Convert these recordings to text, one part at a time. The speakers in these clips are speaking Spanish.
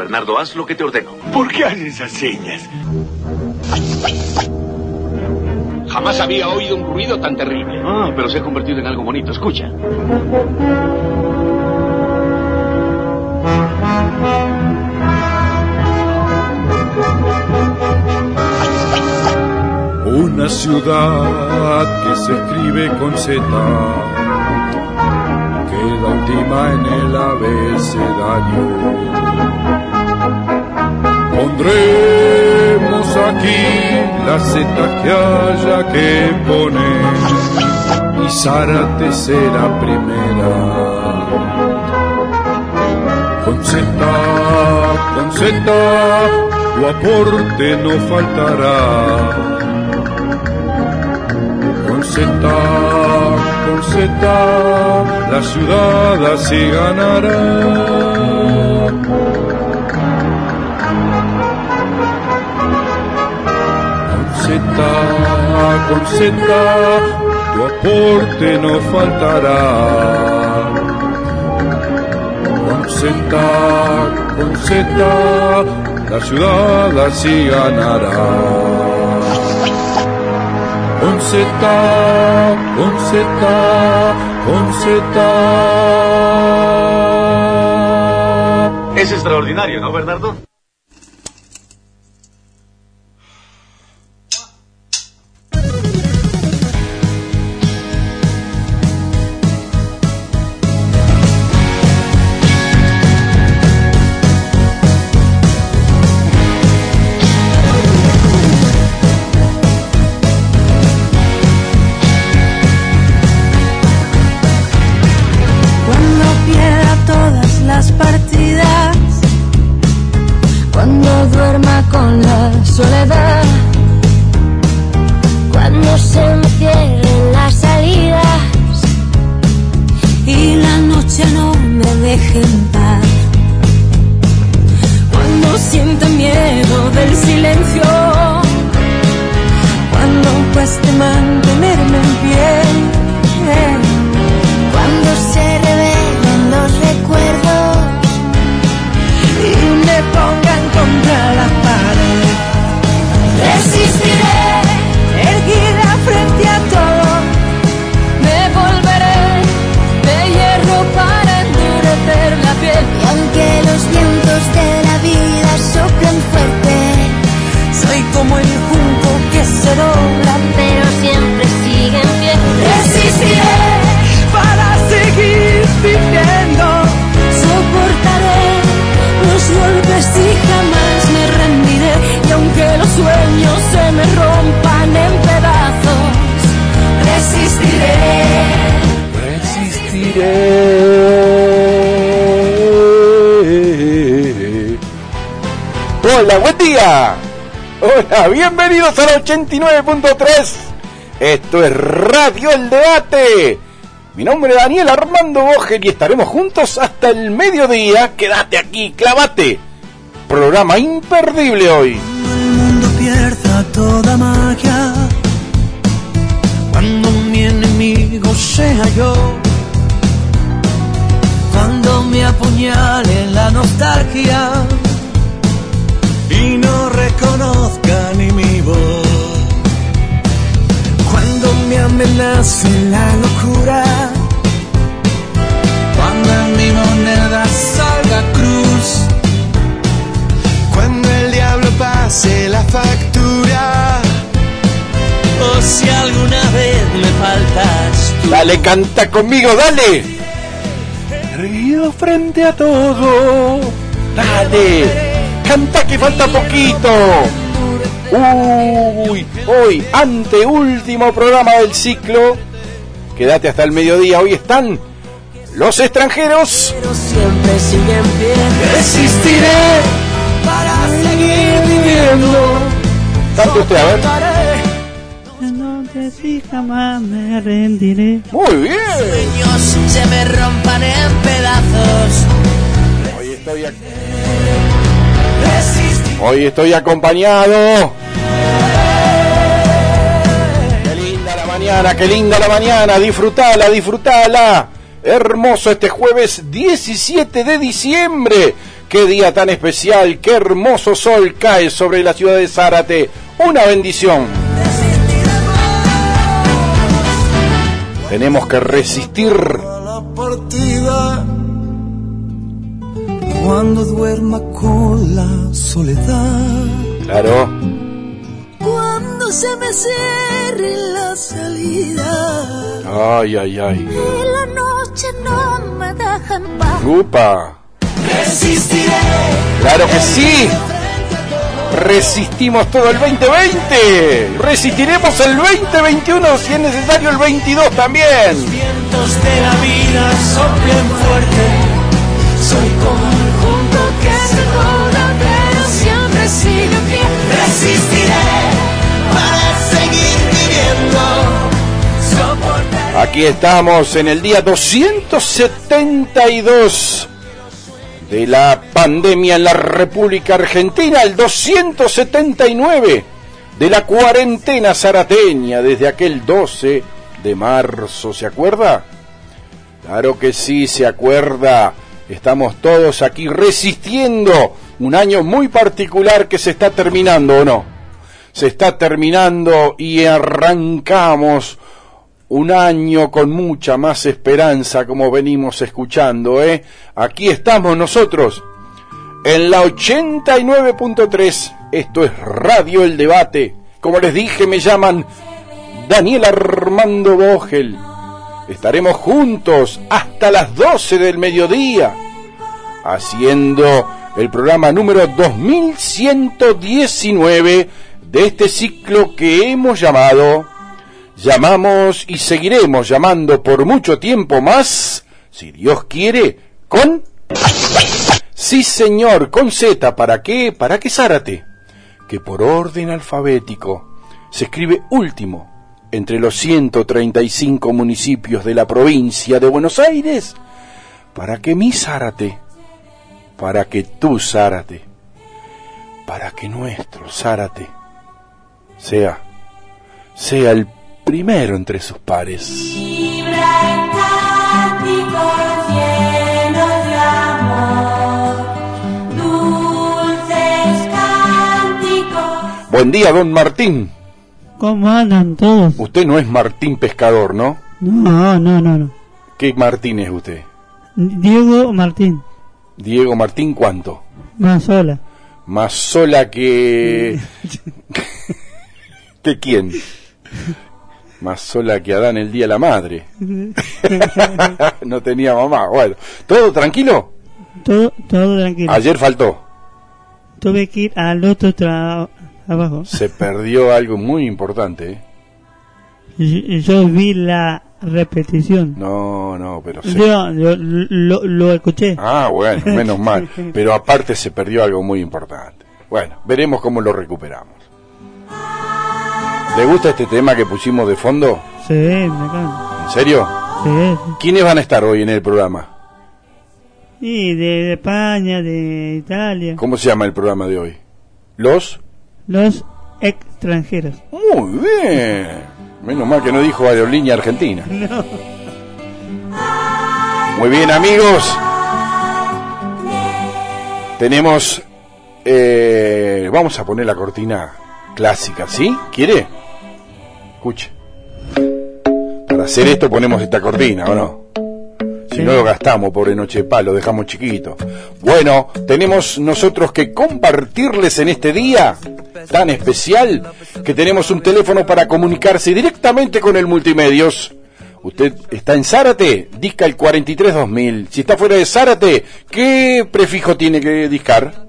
Bernardo, haz lo que te ordeno. ¿Por qué haces esas señas? Jamás había oído un ruido tan terrible. Pero se ha convertido en algo bonito. Escucha. Una ciudad que se escribe con Z, queda última en el abecedario. Pondremos aquí las Z que haya que poner y Zárate será primera. Con Z, tu aporte no faltará. Con Z, la ciudad así ganará. Con Z, tu aporte no faltará. Con Z, la ciudad así ganará. Con Z. Es extraordinario, ¿no, Bernardo? Soledad, cuando se me cierren las salidas y la noche no me deje en paz, cuando sienta miedo del silencio, cuando cueste mantenerme en pie, cuando se revelen los recuerdos y me pongan contra la pared. Resistiré, erguida frente a todo, me volveré de hierro para endurecer la piel. Y aunque los vientos de la vida soplan fuerte, soy como el junco que se dobla, pero siempre sigue en pie. Resistiré para seguir viviendo, soportaré los golpes y jamás me rendiré. Y aunque los sueños se me rompan en pedazos, resistiré. Hola, buen día. Hola, bienvenidos al 89.3. Esto es Radio El Debate. Mi nombre es Daniel Armando Boger y estaremos juntos hasta el mediodía. Quédate aquí, clavate. Programa imperdible hoy. Cuando el mundo pierda toda magia, cuando mi enemigo sea yo, cuando me apuñale la nostalgia y no reconozca ni mi voz, cuando me amenace la locura, cuando en mi moneda salga cruz, cuando el diablo pase la factura, o si alguna vez me faltas tú. Dale, canta conmigo, dale. Río frente a todo. Dale, canta que falta poquito. Hoy, anteúltimo programa del ciclo. Quédate hasta el mediodía. Hoy están los extranjeros. Pero siempre sigue en pie. Resistiré para seguir viviendo. Cante usted, a ver. Si jamás me rendiré. Muy bien. Sueños se me rompan en pedazos. Hoy estoy acompañado. Qué linda la mañana, disfrutala. Hermoso este jueves 17 de diciembre. Qué día tan especial, qué hermoso sol cae sobre la ciudad de Zárate. Una bendición. Tenemos que resistir. La partida, cuando duerma con la soledad. Claro. Cuando se me cierre la salida. Ay, ay, ay. Y la noche no me deja en paz. ¡Upa! Resistiré. ¡Claro que sí! Resistimos todo el 2020. Resistiremos el 2021 si es necesario el 22 también. Los vientos de la vida soplen fuerte. Soy como el junco que se joda, pero siempre sigue pie. Resistiré para seguir viviendo. Soportaré. Aquí estamos en el día 272 de la pandemia en la República Argentina, el 279 de la cuarentena zarateña desde aquel 12 de marzo, ¿se acuerda? Claro que sí, se acuerda. Estamos todos aquí resistiendo un año muy particular que se está terminando, ¿o no? Se está terminando y arrancamos un año con mucha más esperanza, como venimos escuchando, ¿eh? Aquí estamos nosotros, en la 89.3, esto es Radio El Debate. Como les dije, me llaman Daniel Armando Vogel. Estaremos juntos hasta las 12 del mediodía, haciendo el programa número 2119 de este ciclo que hemos llamamos y seguiremos llamando por mucho tiempo más, si Dios quiere, con... Sí, señor, con Z. ¿Para qué? ¿Para qué Zárate? Que por orden alfabético se escribe último entre los 135 municipios de la provincia de Buenos Aires. ¿Para que mi Zárate? Para que tu Zárate, para que nuestro Zárate sea el primero entre sus pares. Buen día, don Martín. ¿Cómo andan todos? Usted no es Martín Pescador, ¿no? No. ¿Qué Martín es usted? Diego Martín. Diego Martín, ¿cuánto? Más sola. Más sola que... ¿Que quién? Más sola que Adán el día de la madre. No tenía mamá. Bueno, ¿todo tranquilo? Todo tranquilo. Ayer faltó. Tuve que ir al otro trabajo. Se perdió algo muy importante, ¿eh? Yo vi la repetición. No, pero sí. Yo lo escuché. Ah, bueno, menos mal. Pero aparte se perdió algo muy importante. Bueno, veremos cómo lo recuperamos. ¿Le gusta este tema que pusimos de fondo? Sí, me encanta. ¿En serio? Sí. ¿Quiénes van a estar hoy en el programa? Y de España, de Italia. ¿Cómo se llama el programa de hoy? Los extranjeros. Muy bien. Menos mal que no dijo Aerolínea Argentina. No. Muy bien, amigos. Tenemos... vamos a poner la cortina clásica, ¿sí? ¿Quiere? Escuche. Para hacer esto ponemos esta cortina, ¿o no? Si no lo gastamos, pobre Noche de Paz, lo dejamos chiquito. Bueno, tenemos nosotros que compartirles en este día tan especial que tenemos un teléfono para comunicarse directamente con el Multimedios. Usted está en Zárate, disca el 432000. Si está fuera de Zárate, ¿qué prefijo tiene que discar?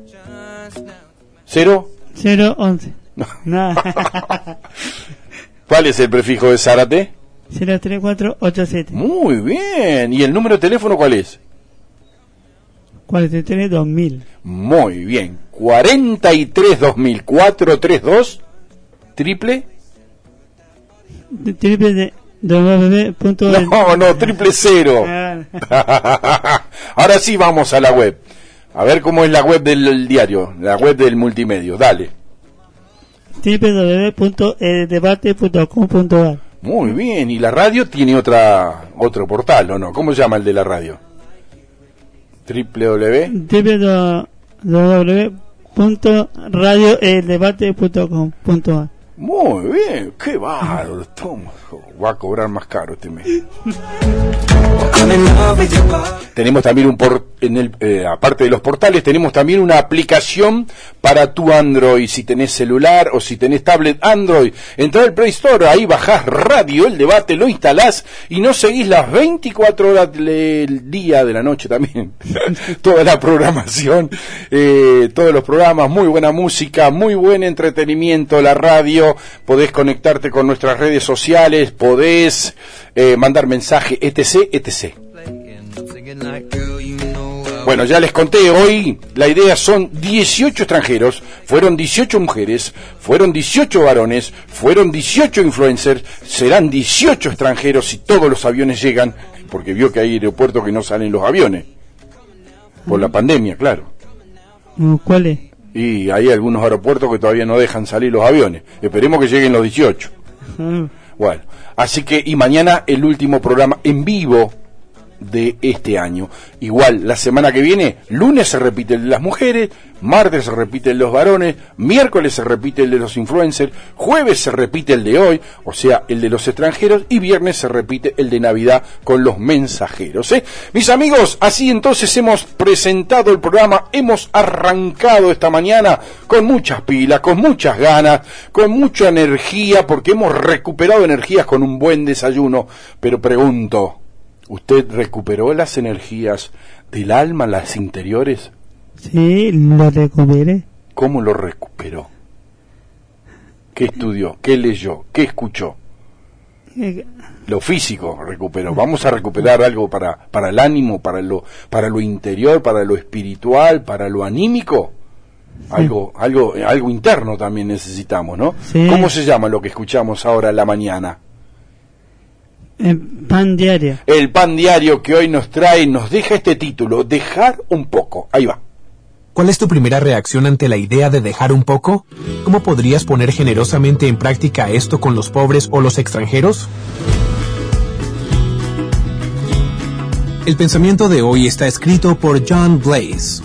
¿0? 011. No. ¿Cuál es el prefijo de Zárate? 03487. Muy bien. ¿Y el número de teléfono cuál es? 432000. Muy bien. 432000. 432 triple. Triple de No, triple cero. Ahora sí vamos a la web. A ver cómo es la web del diario, la web del Multimedios. Dale. www.eldebate.com.ar. Muy bien. ¿Y la radio tiene otro portal o no? ¿Cómo se llama el de la radio? www.radioeldebate.com.ar. Muy bien, qué bárbaro. Toma, va a cobrar más caro este mes. Tenemos también aparte de los portales, tenemos también una aplicación para tu Android. Si tenés celular o si tenés tablet Android, entrá al Play Store, ahí bajás Radio El Debate, lo instalás y no seguís las 24 horas del día, de la noche también. Toda la programación, todos los programas, muy buena música, muy buen entretenimiento, la radio. Podés conectarte con nuestras redes sociales, podés mandar mensaje, etc. Bueno, ya les conté, hoy la idea son 18 extranjeros, fueron 18 mujeres, fueron 18 varones, fueron 18 influencers, serán 18 extranjeros si todos los aviones llegan, porque vio que hay aeropuertos que no salen los aviones, por la pandemia, claro. ¿Cuál es? Y hay algunos aeropuertos que todavía no dejan salir los aviones. Esperemos que lleguen los 18. Bueno, así que, y mañana el último programa en vivo de este año. Igual, la semana que viene, lunes se repite el de las mujeres, martes se repite el de los varones, miércoles se repite el de los influencers, jueves se repite el de hoy, o sea, el de los extranjeros, y viernes se repite el de Navidad con los mensajeros, ¿eh? Mis amigos, así entonces hemos presentado el programa, hemos arrancado esta mañana con muchas pilas, con muchas ganas, con mucha energía, porque hemos recuperado energías con un buen desayuno, pero pregunto, ¿usted recuperó las energías del alma, las interiores? Sí, lo recuperé. ¿Cómo lo recuperó? ¿Qué estudió? ¿Qué leyó? ¿Qué escuchó? Lo físico recuperó. Vamos a recuperar algo para el ánimo, para lo interior, para lo espiritual, para lo anímico. Algo interno también necesitamos, ¿no? Sí. ¿Cómo se llama lo que escuchamos ahora en la mañana? El pan diario. El pan diario que hoy nos deja este título, dejar un poco. Ahí va. ¿Cuál es tu primera reacción ante la idea de dejar un poco? ¿Cómo podrías poner generosamente en práctica esto con los pobres o los extranjeros? El pensamiento de hoy está escrito por John Blaze.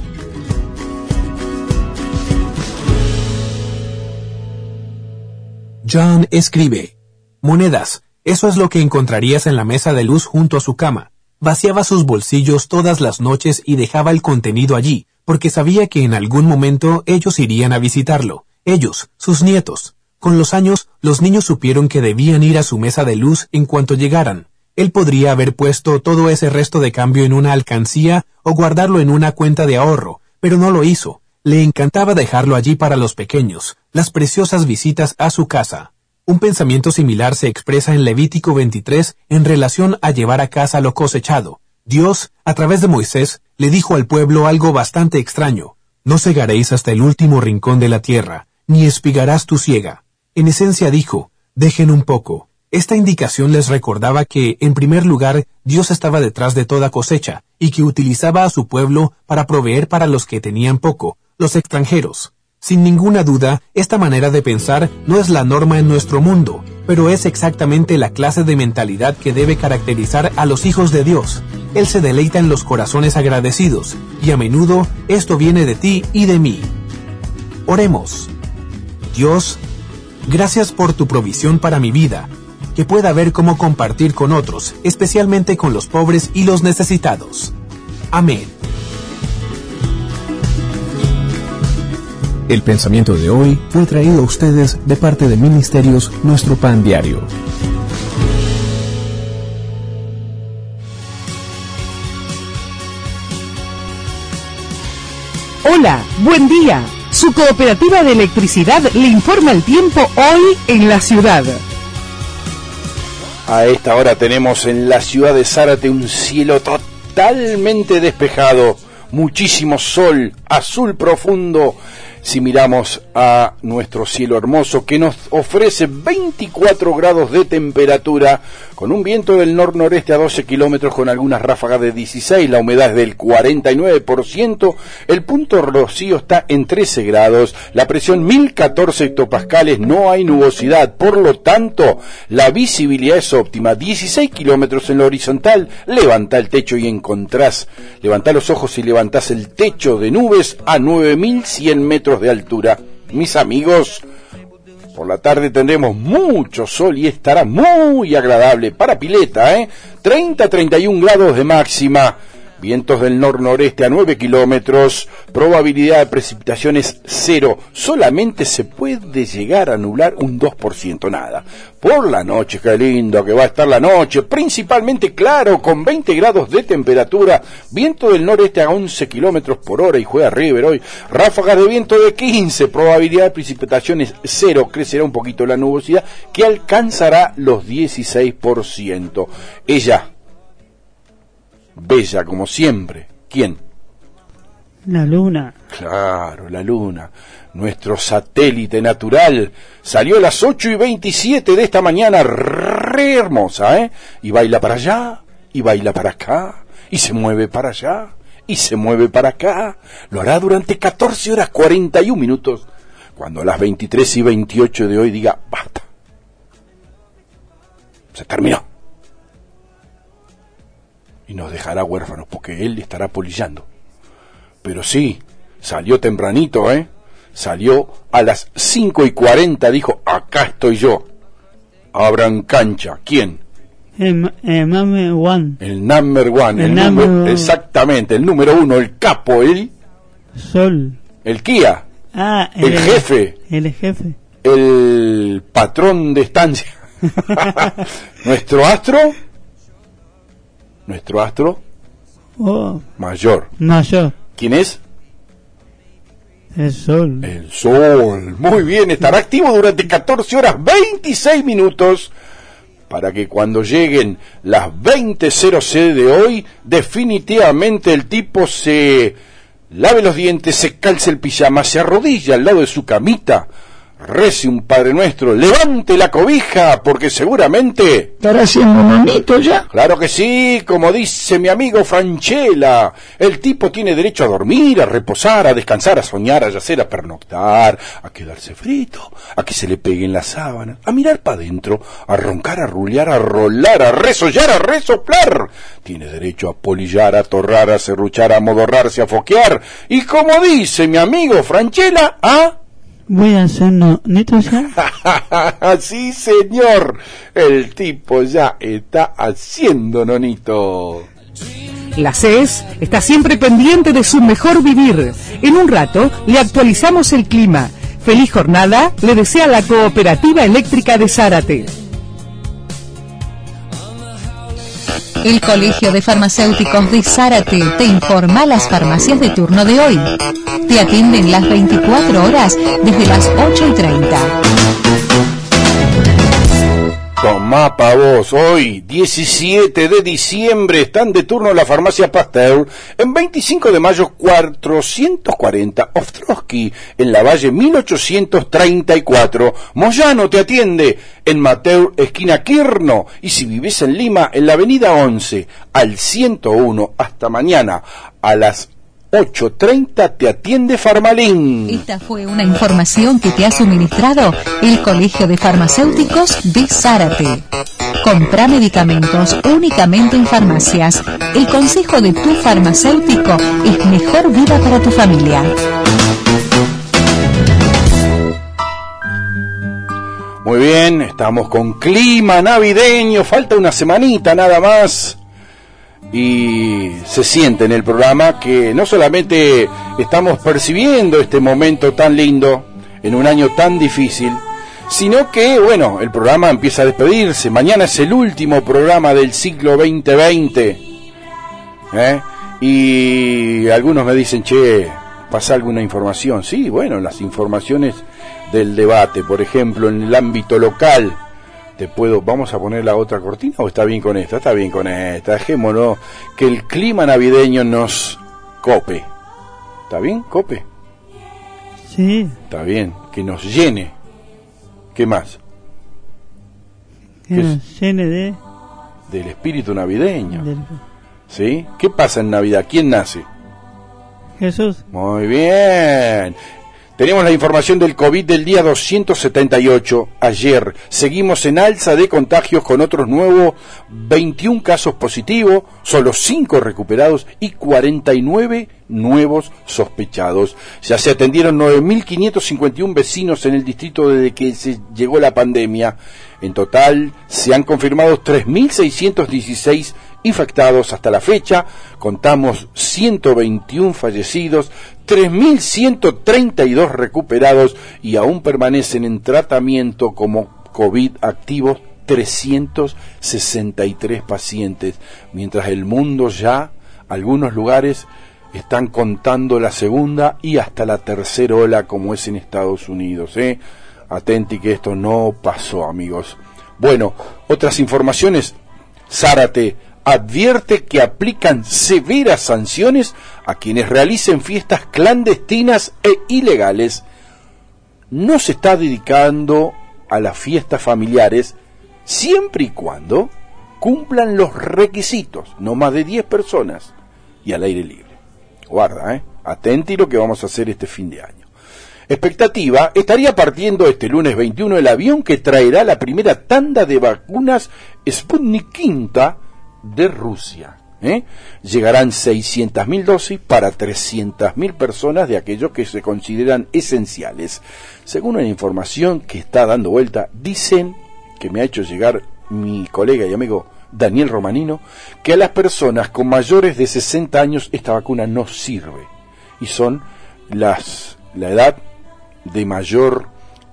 John escribe: monedas. Eso es lo que encontrarías en la mesa de luz junto a su cama. Vaciaba sus bolsillos todas las noches y dejaba el contenido allí, porque sabía que en algún momento ellos irían a visitarlo. Ellos, sus nietos. Con los años, los niños supieron que debían ir a su mesa de luz en cuanto llegaran. Él podría haber puesto todo ese resto de cambio en una alcancía o guardarlo en una cuenta de ahorro, pero no lo hizo. Le encantaba dejarlo allí para los pequeños, las preciosas visitas a su casa. Un pensamiento similar se expresa en Levítico 23 en relación a llevar a casa lo cosechado. Dios, a través de Moisés, le dijo al pueblo algo bastante extraño: no segaréis hasta el último rincón de la tierra, ni espigarás tu siega. En esencia dijo: dejen un poco. Esta indicación les recordaba que, en primer lugar, Dios estaba detrás de toda cosecha, y que utilizaba a su pueblo para proveer para los que tenían poco, los extranjeros. Sin ninguna duda, esta manera de pensar no es la norma en nuestro mundo, pero es exactamente la clase de mentalidad que debe caracterizar a los hijos de Dios. Él se deleita en los corazones agradecidos, y a menudo esto viene de ti y de mí. Oremos. Dios, gracias por tu provisión para mi vida, que pueda ver cómo compartir con otros, especialmente con los pobres y los necesitados. Amén. El pensamiento de hoy fue traído a ustedes de parte de Ministerios Nuestro Pan Diario. Hola, buen día. Su cooperativa de electricidad le informa el tiempo hoy en la ciudad. A esta hora tenemos en la ciudad de Zárate un cielo totalmente despejado, muchísimo sol, azul profundo. Si miramos a nuestro cielo hermoso que nos ofrece 24 grados de temperatura, con un viento del nor-noreste a 12 kilómetros, con algunas ráfagas de 16, la humedad es del 49%, el punto rocío está en 13 grados, la presión 1014 hectopascales, no hay nubosidad, por lo tanto, la visibilidad es óptima, 16 kilómetros en la horizontal, levanta el techo y encontrás, levantá los ojos y levantás el techo de nubes a 9100 metros de altura. Mis amigos, por la tarde tendremos mucho sol y estará muy agradable para pileta, 30-31 grados de máxima, vientos del nor-noreste a 9 kilómetros, probabilidad de precipitaciones 0, solamente se puede llegar a nublar un 2%, nada. Por la noche, qué lindo que va a estar la noche, principalmente claro, con 20 grados de temperatura, viento del noreste a 11 kilómetros por hora y juega River hoy, ráfagas de viento de 15, probabilidad de precipitaciones 0, crecerá un poquito la nubosidad que alcanzará los 16%. Ella, bella como siempre. ¿Quién? La luna. Claro, la luna. Nuestro satélite natural salió a las 8:27 de esta mañana, re hermosa, y baila para allá, y baila para acá, y se mueve para allá, y se mueve para acá. Lo hará durante 14 horas 41 minutos, cuando a las 23:28 de hoy diga, basta. Se terminó. Y nos dejará huérfanos, porque él estará polillando. Pero sí, salió tempranito, Salió a las 5:40, dijo, acá estoy yo. Abran cancha. ¿Quién? El number one. El number one. Exactamente, el número uno, el capo, el... Sol. El Kia. Ah, el jefe. El jefe. El patrón de estancia. Nuestro astro... Mayor. ¿Quién es? El sol. El sol. Muy bien, estará activo durante 14 horas 26 minutos para que cuando lleguen las 20:00 de hoy, definitivamente el tipo se lave los dientes, se calce el pijama, se arrodilla al lado de su camita, rece un Padre Nuestro, levante la cobija, porque seguramente... ¿Estará haciendo monito ya? Claro que sí, como dice mi amigo Franchella, el tipo tiene derecho a dormir, a reposar, a descansar, a soñar, a yacer, a pernoctar, a quedarse frito, a que se le peguen las sábanas, a mirar para adentro, a roncar, a rulear, a rolar, a resollar, a resoplar. Tiene derecho a polillar, a torrar, a serruchar, a modorrarse, a foquear, y como dice mi amigo Franchella, a... Voy a hacer nonito ya. Sí, señor. El tipo ya está haciendo nonito. La CES está siempre pendiente de su mejor vivir. En un rato le actualizamos el clima. Feliz jornada le desea la Cooperativa Eléctrica de Zárate. El Colegio de Farmacéuticos de Zárate te informa las farmacias de turno de hoy. Te atienden las 24 horas desde las 8:30. Tomá pa' vos, hoy, 17 de diciembre, están de turno en la farmacia Pasteur, en 25 de mayo 440, Ostrowski, en la Valle 1834. Moyano te atiende en Mateo, esquina Quirno, y si vives en Lima, en la avenida 11, al 101, hasta mañana, a las 8:30 te atiende Farmalín. Esta fue una información que te ha suministrado el Colegio de Farmacéuticos de Zárate. Compra medicamentos únicamente en farmacias. El consejo de tu farmacéutico es mejor vida para tu familia. Muy bien, estamos con clima navideño, falta una semanita nada más. Y se siente en el programa que no solamente estamos percibiendo este momento tan lindo en un año tan difícil, sino que, bueno, el programa empieza a despedirse. Mañana es el último programa del ciclo 2020. Y algunos me dicen, che, ¿pasa alguna información? Sí, bueno, las informaciones del debate, por ejemplo, en el ámbito local. ¿Vamos a poner la otra cortina o está bien con esta? Está bien con esta, dejémonos que el clima navideño nos cope. ¿Está bien, Cope? Sí. Está bien, que nos llene. ¿Qué más? Que nos llene del espíritu navideño. ¿Sí? ¿Qué pasa en Navidad? ¿Quién nace? Jesús. Muy bien. Tenemos la información del COVID del día 278. Ayer seguimos en alza de contagios con otros nuevos 21 casos positivos, solo 5 recuperados y 49 nuevos sospechados. Ya se atendieron 9.551 vecinos en el distrito desde que se llegó la pandemia. En total se han confirmado 3.616 infectados hasta la fecha. Contamos 121 fallecidos, 3.132 recuperados y aún permanecen en tratamiento como COVID activos 363 pacientes, mientras el mundo ya, algunos lugares, están contando la segunda y hasta la tercera ola como es en Estados Unidos. Atenti que esto no pasó, amigos. Bueno, otras informaciones. Zárate advierte que aplican severas sanciones a quienes realicen fiestas clandestinas e ilegales. No se está dedicando a las fiestas familiares siempre y cuando cumplan los requisitos, no más de 10 personas y al aire libre. Guarda, atenti lo que vamos a hacer este fin de año. Expectativa, estaría partiendo este lunes 21 el avión que traerá la primera tanda de vacunas Sputnik V de Rusia. Llegarán 600.000 dosis para 300.000 personas de aquellos que se consideran esenciales. Según una información que está dando vuelta, dicen, que me ha hecho llegar mi colega y amigo Daniel Romanino, que a las personas con mayores de 60 años esta vacuna no sirve. Y son la edad de mayor...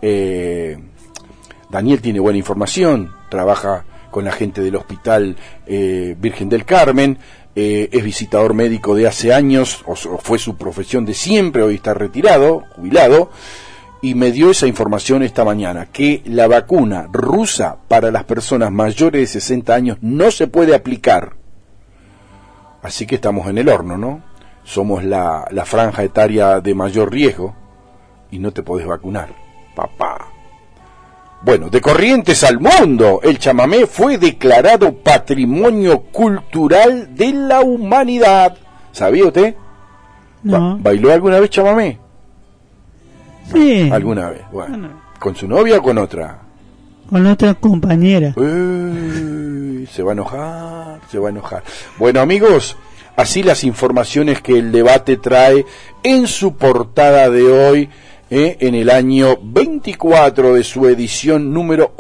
Daniel tiene buena información, trabaja con la gente del Hospital Virgen del Carmen, es visitador médico de hace años, o fue su profesión de siempre, hoy está retirado, jubilado, y me dio esa información esta mañana, que la vacuna rusa para las personas mayores de 60 años no se puede aplicar. Así que estamos en el horno, ¿no? Somos la franja etaria de mayor riesgo y no te podés vacunar, papá. Bueno, de Corrientes al mundo, el chamamé fue declarado Patrimonio Cultural de la Humanidad. ¿Sabía usted? No. ¿Bailó alguna vez chamamé? Sí. ¿Alguna vez? Bueno. ¿Con su novia o con otra? Con otra compañera. Se va a enojar. Bueno, amigos, así las informaciones que el debate trae en su portada de hoy, en el año 24 de su edición número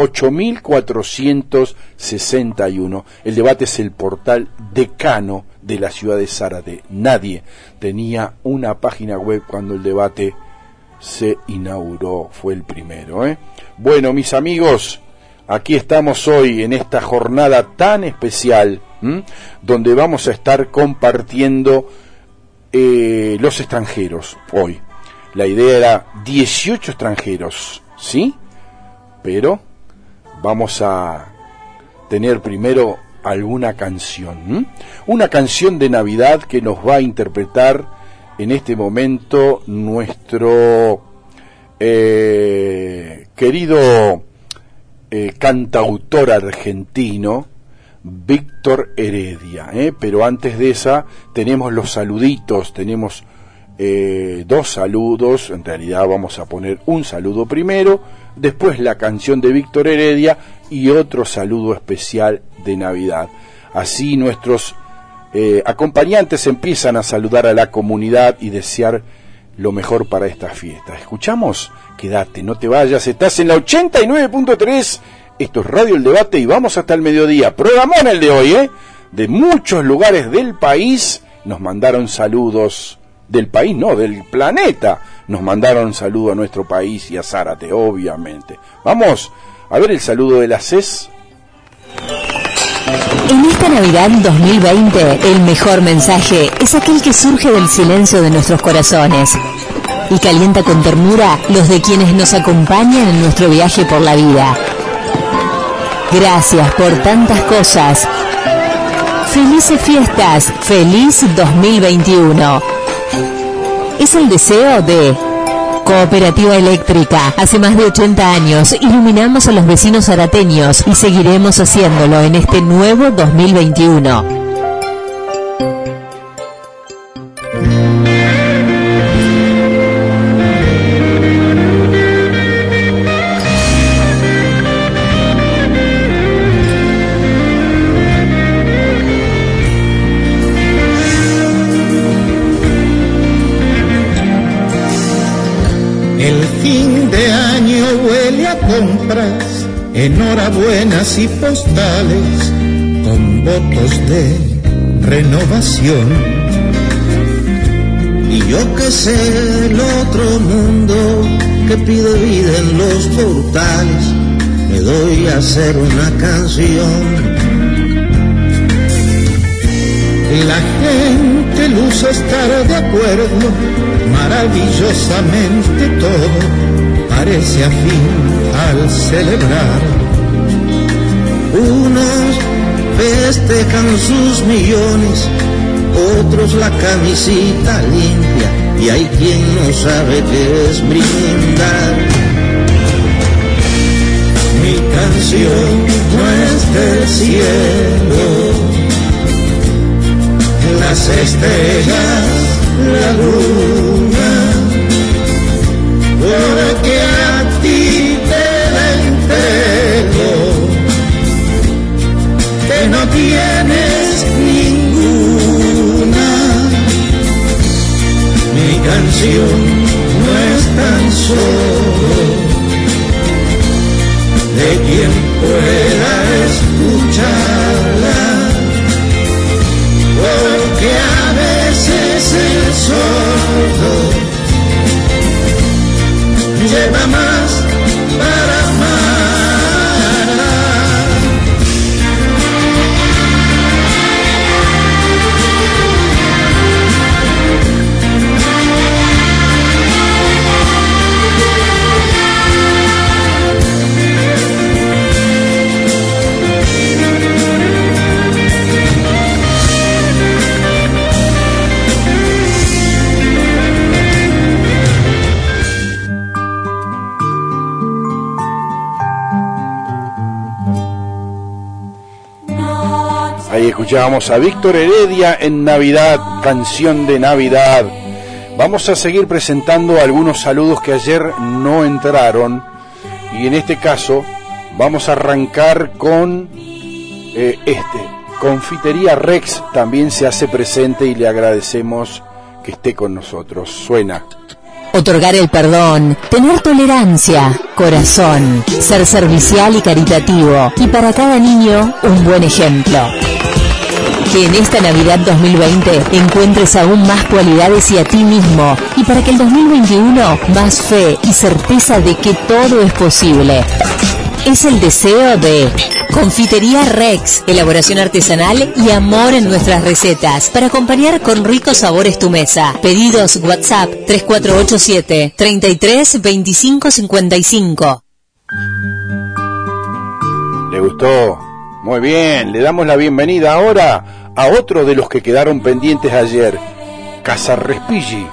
8461. El debate es el portal decano de la ciudad de Zárate. Nadie tenía una página web cuando el debate se inauguró, fue el primero. Bueno, mis amigos, aquí estamos hoy en esta jornada tan especial, donde vamos a estar compartiendo los extranjeros hoy. La idea era 18 extranjeros, ¿sí? Pero vamos a tener primero alguna canción, una canción de Navidad que nos va a interpretar en este momento nuestro querido cantautor argentino Víctor Heredia, pero antes de esa tenemos los saluditos, tenemos 2 saludos, en realidad vamos a poner un saludo primero, después la canción de Víctor Heredia y otro saludo especial de Navidad. Así nuestros acompañantes empiezan a saludar a la comunidad y desear lo mejor para esta fiesta. ¿Escuchamos? Quédate, no te vayas, estás en la 89.3, esto es Radio El Debate y vamos hasta el mediodía. Programón el de hoy, de muchos lugares del país nos mandaron saludos. Del país, no, del planeta, nos mandaron saludo a nuestro país y a Zárate, obviamente. Vamos a ver el saludo de la CES. En esta Navidad 2020, el mejor mensaje es aquel que surge del silencio de nuestros corazones y calienta con ternura los de quienes nos acompañan en nuestro viaje por la vida. Gracias por tantas cosas. Felices fiestas, feliz 2021. Es el deseo de Cooperativa Eléctrica. Hace más de 80 años iluminamos a los vecinos zarateños y seguiremos haciéndolo en este nuevo 2021. Enhorabuenas y postales con votos de renovación. Y yo que sé el otro mundo que pide vida en los portales, me doy a hacer una canción. La gente luce estar de acuerdo, maravillosamente todo parece afín al celebrar. Unos festejan sus millones, otros la camisita limpia, y hay quien no sabe qué es brindar. Mi canción no es del cielo, las estrellas, la luna, porque a ti te la entrego, que no tienes ninguna. Mi canción no es tan solo de quien pueda escucharla, porque a veces el sordo lleva más para amar. Ahí escuchábamos a Víctor Heredia en Navidad, canción de Navidad. Vamos a seguir presentando algunos saludos que ayer no entraron, y en este caso vamos a arrancar con Confitería Rex también se hace presente y le agradecemos que esté con nosotros. Suena. Otorgar el perdón, tener tolerancia, corazón, ser servicial y caritativo, y para cada niño un buen ejemplo. Que en esta Navidad 2020 encuentres aún más cualidades y a ti mismo, y para que el 2021 más fe y certeza de que todo es posible. Es el deseo de Confitería Rex, elaboración artesanal y amor en nuestras recetas, para acompañar con ricos sabores tu mesa. Pedidos WhatsApp 3487 33 25 55. ¿Le gustó? Muy bien, le damos la bienvenida ahora a otro de los que quedaron pendientes ayer, Casa Respighi.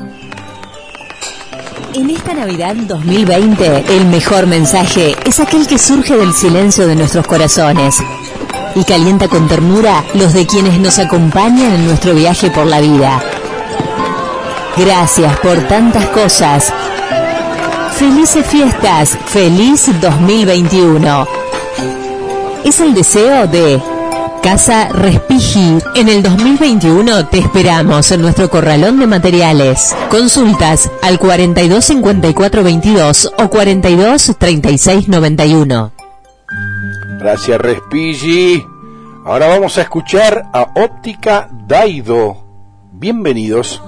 En esta Navidad 2020, el mejor mensaje es aquel que surge del silencio de nuestros corazones y calienta con ternura los de quienes nos acompañan en nuestro viaje por la vida. Gracias por tantas cosas. Felices fiestas, feliz 2021. Es el deseo de Casa Respighi. En el 2021 te esperamos en nuestro corralón de materiales. Consultas al 42 54 22 o 42 36 91. Gracias, Respighi. Ahora vamos a escuchar a Óptica Daido. Bienvenidos.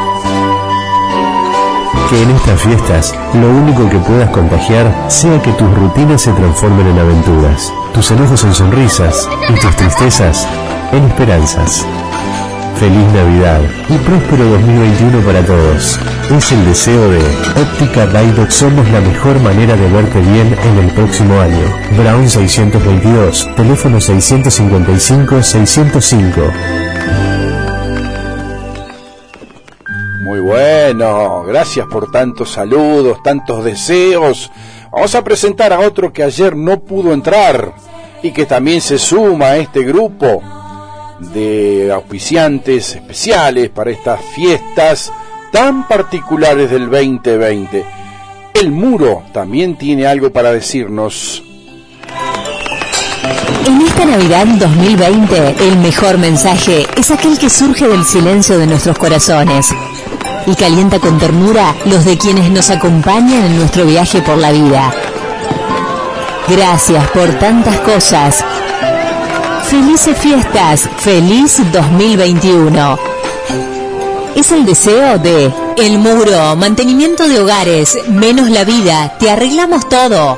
Que en estas fiestas lo único que puedas contagiar sea que tus rutinas se transformen en aventuras, tus enojos en sonrisas y tus tristezas en esperanzas. Feliz Navidad y próspero 2021 para todos. Es el deseo de Óptica Daido. Somos la mejor manera de verte bien en el próximo año. Brown 622, teléfono 655-605. Muy bueno, gracias por tantos saludos, tantos deseos. Vamos a presentar a otro que ayer no pudo entrar y que también se suma a este grupo de auspiciantes especiales para estas fiestas tan particulares del 2020. El Muro también tiene algo para decirnos. En esta Navidad 2020, el mejor mensaje es aquel que surge del silencio de nuestros corazones y calienta con ternura los de quienes nos acompañan en nuestro viaje por la vida. Gracias por tantas cosas. Felices fiestas, feliz 2021. Es el deseo de El Muro, mantenimiento de hogares, menos la vida, te arreglamos todo.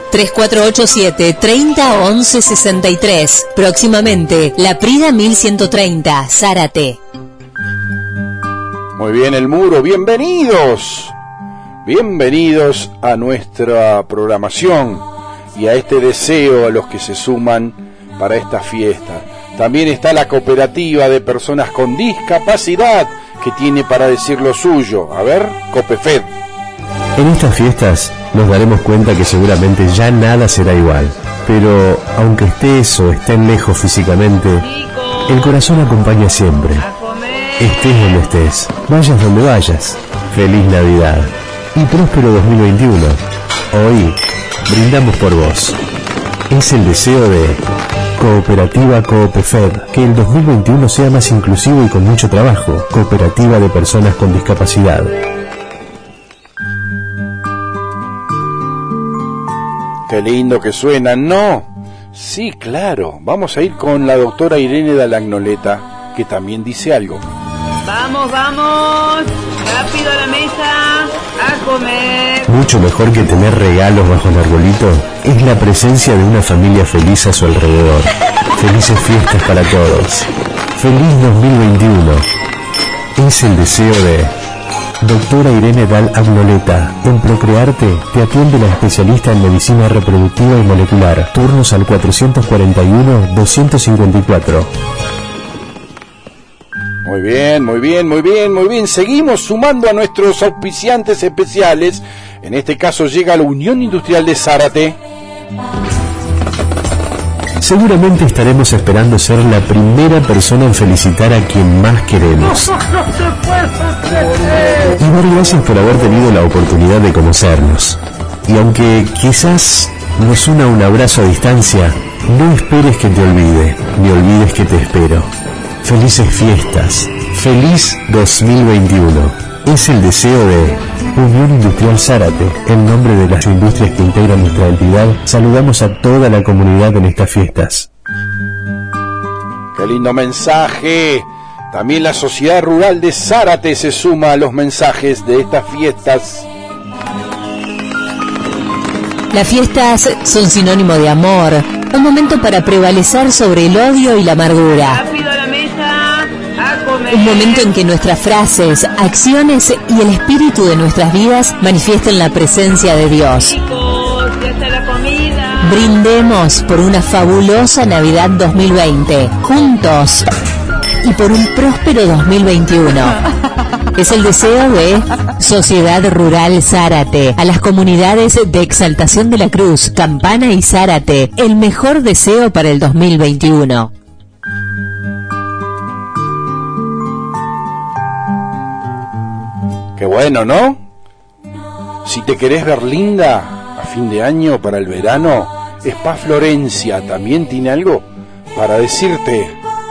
3487-301163. Próximamente, La Prida 1130, Zárate. Muy bien, El Muro, bienvenidos. Bienvenidos a nuestra programación y a este deseo a los que se suman para esta fiesta. También está la cooperativa de personas con discapacidad que tiene para decir lo suyo. A ver, Copefed. En estas fiestas nos daremos cuenta que seguramente ya nada será igual. Pero aunque estés o estén lejos físicamente, el corazón acompaña siempre. Estés donde estés, vayas donde vayas. Feliz Navidad y próspero 2021. Hoy brindamos por vos. Es el deseo de Cooperativa Coopefed, que el 2021 sea más inclusivo y con mucho trabajo. Cooperativa de personas con discapacidad. Qué lindo que suena, ¿no? Sí, claro. Vamos a ir con la doctora Irene Dalagnoleta, que también dice algo. Vamos, vamos, rápido a la mesa, a comer. Mucho mejor que tener regalos bajo el arbolito es la presencia de una familia feliz a su alrededor. Felices fiestas para todos. Feliz 2021. Es el deseo de doctora Irene Dalagnoleta. En Procrearte te atiende la especialista en medicina reproductiva y molecular. Turnos al 441-254. Muy bien, muy bien, muy bien, muy bien. Seguimos sumando a nuestros auspiciantes especiales. En este caso llega la Unión Industrial de Zárate. Seguramente estaremos esperando ser la primera persona en felicitar a quien más queremos. Y dar gracias por haber tenido la oportunidad de conocernos. Y aunque quizás nos una un abrazo a distancia, no esperes que te olvide, ni olvides que te espero. Felices fiestas, feliz 2021. Es el deseo de Unión Industrial Zárate. En nombre de las industrias que integran nuestra entidad, saludamos a toda la comunidad en estas fiestas. ¡Qué lindo mensaje! También la Sociedad Rural de Zárate se suma a los mensajes de estas fiestas. Las fiestas son sinónimo de amor, un momento para prevalecer sobre el odio y la amargura. Un momento en que nuestras frases, acciones y el espíritu de nuestras vidas manifiesten la presencia de Dios. Brindemos por una fabulosa Navidad 2020, juntos, y por un próspero 2021. Es el deseo de Sociedad Rural Zárate, a las comunidades de Exaltación de la Cruz, Campana y Zárate, el mejor deseo para el 2021. Qué bueno, ¿no? Si te querés ver linda a fin de año para el verano, Spa Florencia también tiene algo para decirte.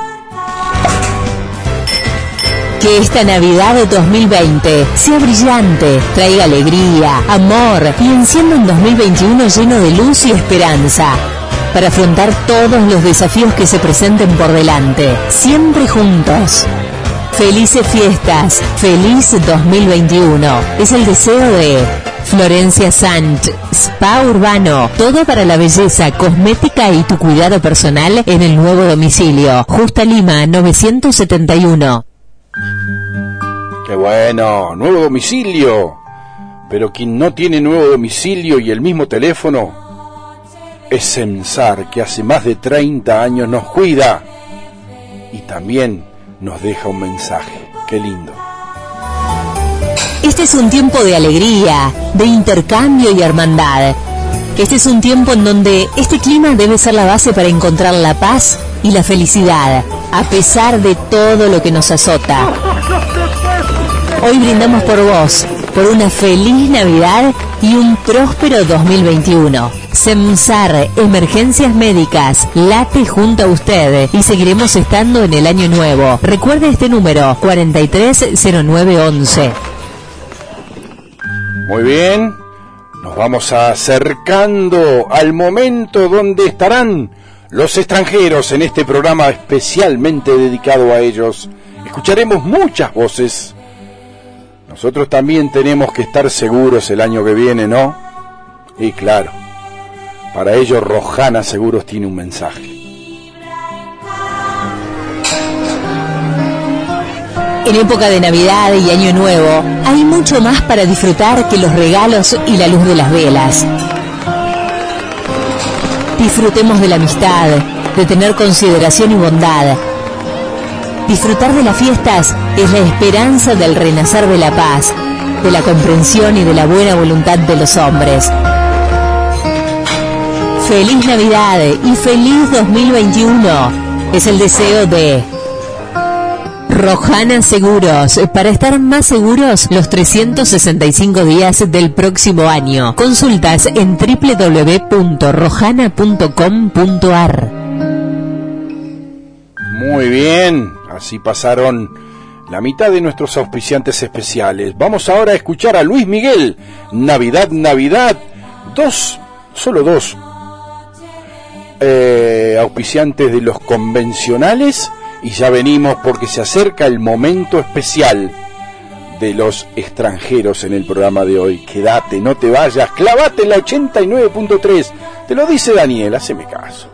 Que esta Navidad de 2020 sea brillante, traiga alegría, amor y encienda un 2021 lleno de luz y esperanza para afrontar todos los desafíos que se presenten por delante, siempre juntos. Felices fiestas, feliz 2021. Es el deseo de Florencia Sant, Spa Urbano, todo para la belleza, cosmética y tu cuidado personal en el nuevo domicilio. Justa Lima 971. Qué bueno, nuevo domicilio. Pero quien no tiene nuevo domicilio y el mismo teléfono es Semsar, que hace más de 30 años nos cuida y también nos deja un mensaje. Qué lindo. este es un tiempo de alegría, de intercambio y hermandad. Este es un tiempo en donde este clima debe ser la base para encontrar la paz y la felicidad, a pesar de todo lo que nos azota. Hoy brindamos por vos, por una feliz Navidad y un próspero 2021. SEMSAR, Emergencias Médicas, late junto a usted y seguiremos estando en el año nuevo. Recuerde este número, 430911. Muy bien, nos vamos acercando al momento donde estarán los extranjeros en este programa especialmente dedicado a ellos. Escucharemos muchas voces. Nosotros también tenemos que estar seguros el año que viene, ¿no? Y claro, para ello Rojana Seguros tiene un mensaje. En época de Navidad y Año Nuevo, hay mucho más para disfrutar que los regalos y la luz de las velas. Disfrutemos de la amistad, de tener consideración y bondad. Disfrutar de las fiestas es la esperanza del renacer de la paz, de la comprensión y de la buena voluntad de los hombres. ¡Feliz Navidad y feliz 2021! Es el deseo de Rojana Seguros, para estar más seguros los 365 días del próximo año. Consultas en www.rojana.com.ar. Muy bien, así pasaron la mitad de nuestros auspiciantes especiales. Vamos ahora a escuchar a Luis Miguel. Navidad, Navidad. Solo dos auspiciantes de los convencionales. Y ya venimos porque se acerca el momento especial de los extranjeros en el programa de hoy. Quédate, no te vayas, clavate en la 89.3. Te lo dice Daniel, haceme caso.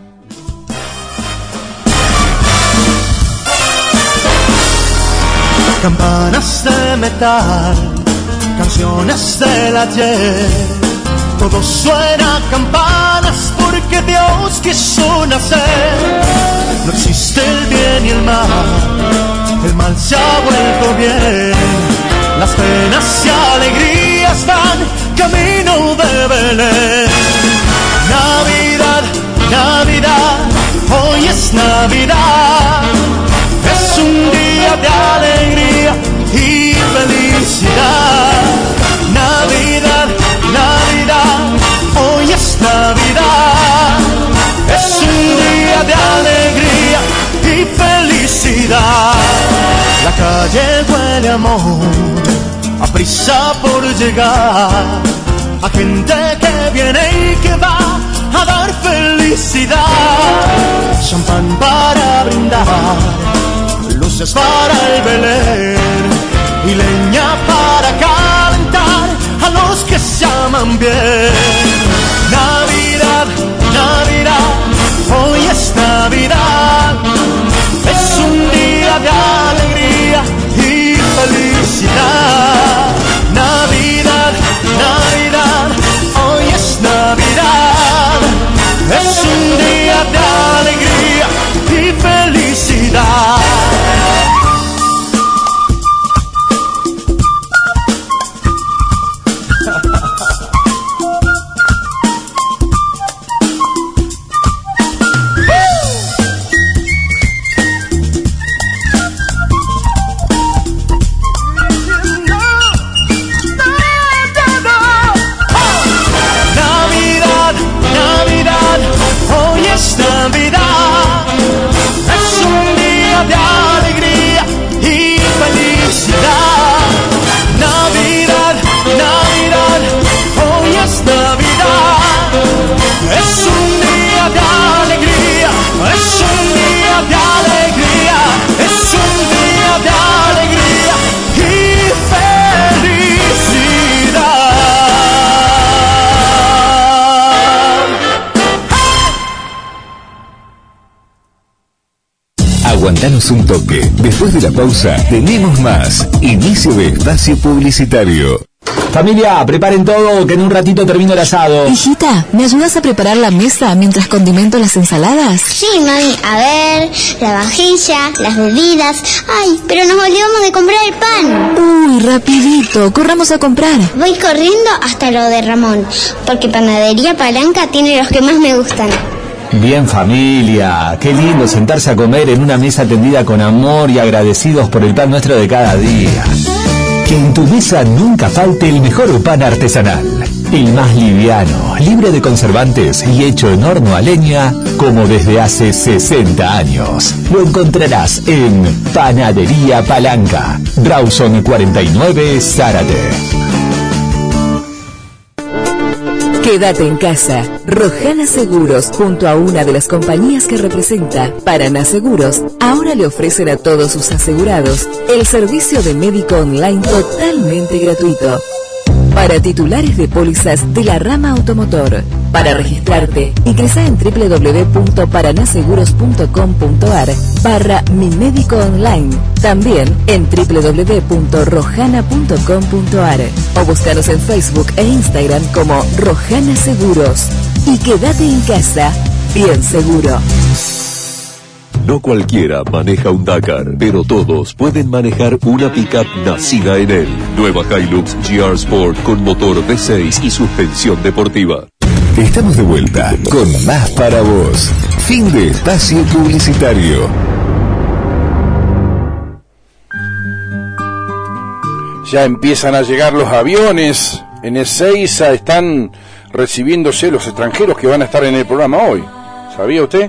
Campanas de metal, canciones del ayer, todo suena a campanas porque Dios quiso nacer. No existe el bien y el mal se ha vuelto bien. Las penas y alegrías van camino de Belén. Navidad, Navidad, hoy es Navidad. Es un día de alegría y felicidad. Navidad, Navidad, hoy es Navidad. Es un día de alegría y felicidad. La calle huele a amor, a prisa por llegar, a gente que viene y que va a dar felicidad. Champán para brindar, luces para el Belén y leña para calentar a los que se aman bien. Navidad, Navidad, hoy es Navidad. Es un día de alegría y felicidad. Navidad, Navidad, hoy es Navidad. Es un día de alegría y felicidad. Aguantanos un toque. Después de la pausa, tenemos más. Inicio de espacio publicitario. Familia, preparen todo, que en un ratito termino el asado. Hijita, ¿me ayudas a preparar la mesa mientras condimento las ensaladas? Sí, mami. A ver, la vajilla, las bebidas. Ay, pero nos olvidamos de comprar el pan. Uy, rapidito, corramos a comprar. Voy corriendo hasta lo de Ramón, porque Panadería Palanca tiene los que más me gustan. Bien, familia, qué lindo sentarse a comer en una mesa tendida con amor y agradecidos por el pan nuestro de cada día. Que en tu mesa nunca falte el mejor pan artesanal, el más liviano, libre de conservantes y hecho en horno a leña como desde hace 60 años. Lo encontrarás en Panadería Palanca, Rawson 49, Zárate. Quédate en casa. Rojana Seguros, junto a una de las compañías que representa, Paraná Seguros, ahora le ofrecen a todos sus asegurados el servicio de médico online totalmente gratuito. Para titulares de pólizas de la rama automotor. Para registrarte, ingresa en www.paranaseguros.com.ar/Mi Médico Online. También en www.rojana.com.ar o búscanos en Facebook e Instagram como Rojana Seguros. Y quédate en casa, bien seguro. No cualquiera maneja un Dakar, pero todos pueden manejar una pickup nacida en él. Nueva Hilux GR Sport con motor V6 y suspensión deportiva. Estamos de vuelta con más para vos. Fin de espacio publicitario. Ya empiezan a llegar los aviones. En Ezeiza están recibiéndose los extranjeros que van a estar en el programa hoy. ¿Sabía usted?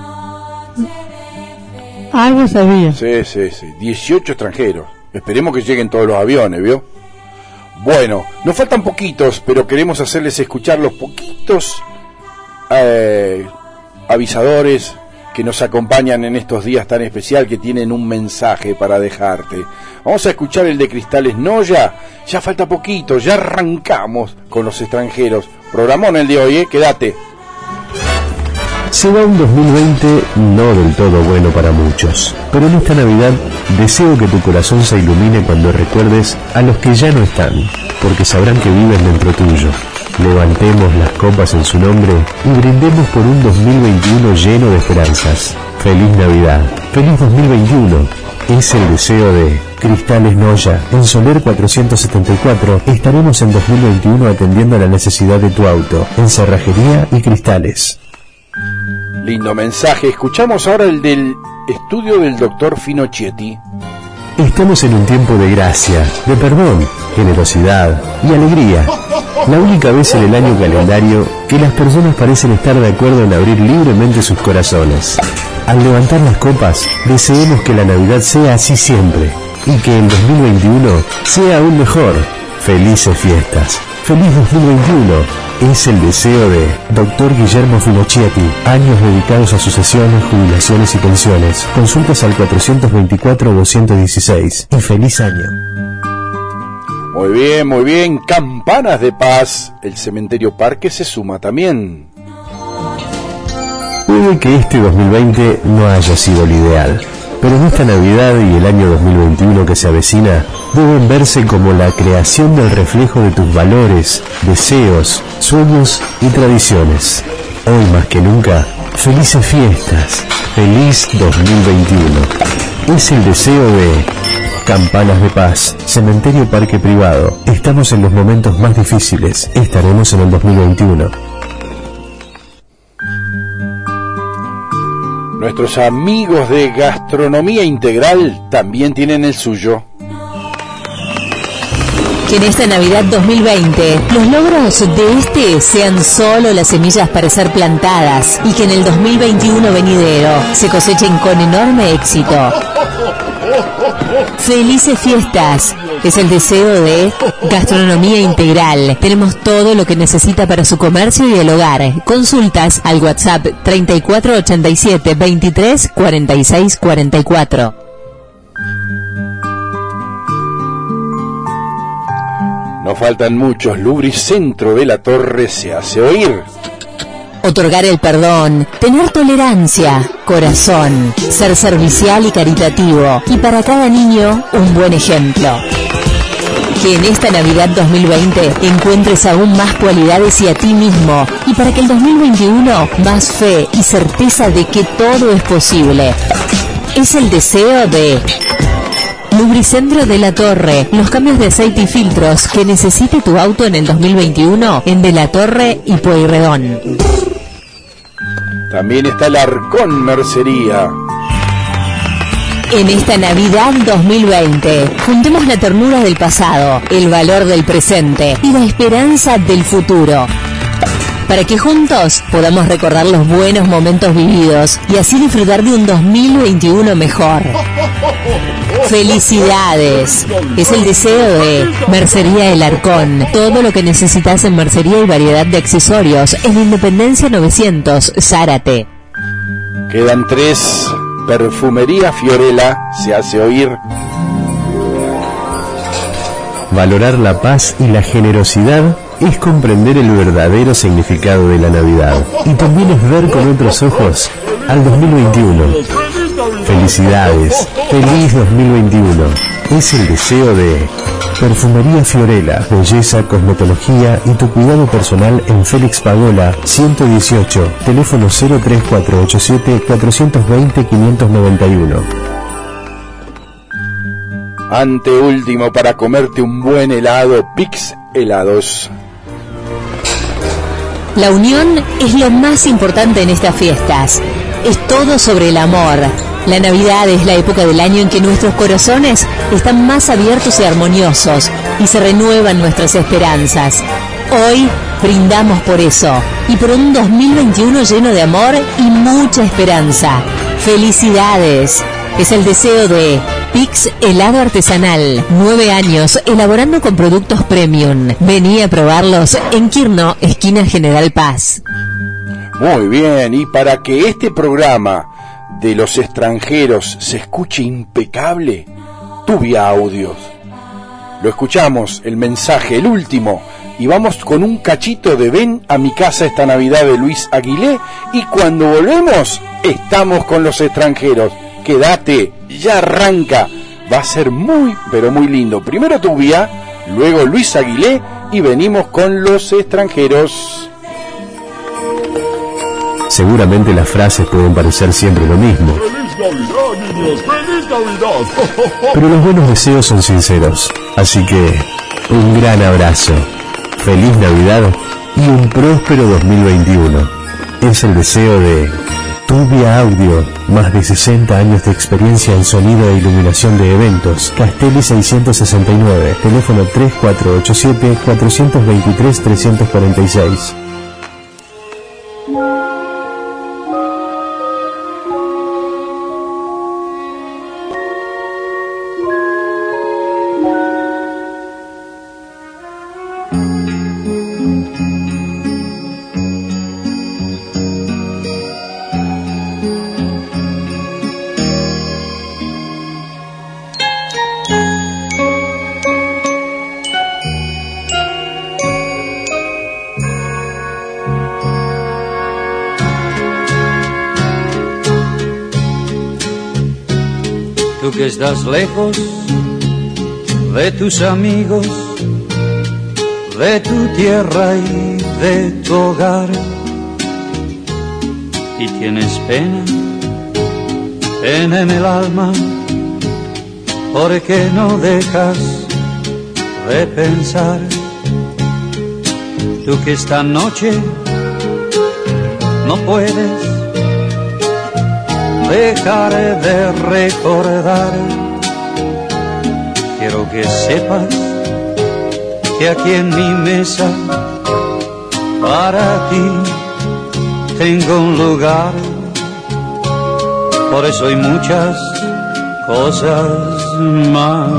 Algo sabía. Sí. 18 extranjeros. Esperemos que lleguen todos los aviones, ¿vio? Bueno, nos faltan poquitos, pero queremos hacerles escuchar los poquitos avisadores que nos acompañan en estos días tan especial, que tienen un mensaje para dejarte. Vamos a escuchar el de Cristales Noya. Ya falta poquito, ya arrancamos con los extranjeros. Programón el de hoy, quédate. Se va un 2020 no del todo bueno para muchos, pero en esta Navidad deseo que tu corazón se ilumine cuando recuerdes a los que ya no están, porque sabrán que viven dentro tuyo. Levantemos las copas en su nombre y brindemos por un 2021 lleno de esperanzas. ¡Feliz Navidad! ¡Feliz 2021! Es el deseo de Cristales Noya. En Soler 474 estaremos en 2021 atendiendo a la necesidad de tu auto, en cerrajería y cristales. Lindo mensaje. Escuchamos ahora el del estudio del doctor Finocchietti. Estamos en un tiempo de gracia, de perdón, generosidad y alegría. La única vez en el año calendario que las personas parecen estar de acuerdo en abrir libremente sus corazones. Al levantar las copas, deseemos que la Navidad sea así siempre y que el 2021 sea aún mejor. Felices fiestas. ¡Feliz 2021! Es el deseo de Dr. Guillermo Finocchietti. Años dedicados a sucesiones, jubilaciones y pensiones. Consultas al 424-216. Y feliz año. Muy bien. Campanas de Paz. El Cementerio Parque se suma también. Puede que este 2020 no haya sido el ideal, pero en esta Navidad y el año 2021 que se avecina deben verse como la creación del reflejo de tus valores, deseos, sueños y tradiciones. Hoy más que nunca, felices fiestas, feliz 2021. Es el deseo de Campanas de Paz, Cementerio Parque Privado. Estamos en los momentos más difíciles, estaremos en el 2021. Nuestros amigos de Gastronomía Integral también tienen el suyo. Que en esta Navidad 2020 los logros de este sean solo las semillas para ser plantadas y que en el 2021 venidero se cosechen con enorme éxito. ¡Felices fiestas! Es el deseo de Gastronomía Integral. Tenemos todo lo que necesita para su comercio y el hogar. Consultas al WhatsApp 3487 23 46 44. No faltan muchos. Lubricentro de la Torre se hace oír. Otorgar el perdón, tener tolerancia, corazón, ser servicial y caritativo, y para cada niño un buen ejemplo. Que en esta Navidad 2020 encuentres aún más cualidades y a ti mismo. Y para que el 2021 más fe y certeza de que todo es posible. Es el deseo de Lubricentro de la Torre. Los cambios de aceite y filtros que necesite tu auto en el 2021 en De la Torre y Pueyrredón. También está el Arcón Mercería. En esta Navidad 2020, juntemos la ternura del pasado, el valor del presente y la esperanza del futuro. Para que juntos podamos recordar los buenos momentos vividos y así disfrutar de un 2021 mejor. ¡Felicidades! Es el deseo de Mercería El Arcón. Todo lo que necesitas en mercería y variedad de accesorios en Independencia 900, Zárate. Quedan 3. Perfumería Fiorella se hace oír. Valorar la paz y la generosidad es comprender el verdadero significado de la Navidad y también es ver con otros ojos al 2021. Felicidades, feliz 2021. Es el deseo de Perfumería Fiorella, belleza, cosmetología y tu cuidado personal en Félix Pagola 118, teléfono 03487 420 591. Anteúltimo para comerte un buen helado, Pix Helados. La unión es lo más importante en estas fiestas. Es todo sobre el amor. La Navidad es la época del año en que nuestros corazones están más abiertos y armoniosos y se renuevan nuestras esperanzas. Hoy brindamos por eso y por un 2021 lleno de amor y mucha esperanza. ¡Felicidades! Es el deseo de Pix Helado Artesanal. 9 años elaborando con productos premium. Vení a probarlos en Quirno, esquina General Paz. Muy bien, y para que este programa de los extranjeros se escuche impecable, Tubia Audios. Lo escuchamos, el mensaje, el último, y vamos con un cachito de Ven a mi casa esta Navidad de Luis Aguilé, y cuando volvemos, estamos con los extranjeros. Quédate, ya arranca, va a ser muy, pero muy lindo. Primero Tubia, luego Luis Aguilé, y venimos con los extranjeros. Seguramente las frases pueden parecer siempre lo mismo. ¡Feliz Navidad, niños! ¡Feliz Navidad! Pero los buenos deseos son sinceros. Así que, un gran abrazo. Feliz Navidad y un próspero 2021. Es el deseo de Tubia Audio. Más de 60 años de experiencia en sonido e iluminación de eventos. Castelli 669. Teléfono 3487 423 346. Tú que estás lejos de tus amigos, de tu tierra y de tu hogar, y tienes pena en el alma, porque no dejas de pensar. Tú que esta noche no puedes dejar de recordar. Quiero que sepas que aquí en mi mesa para ti tengo un lugar. Por eso hay muchas cosas más.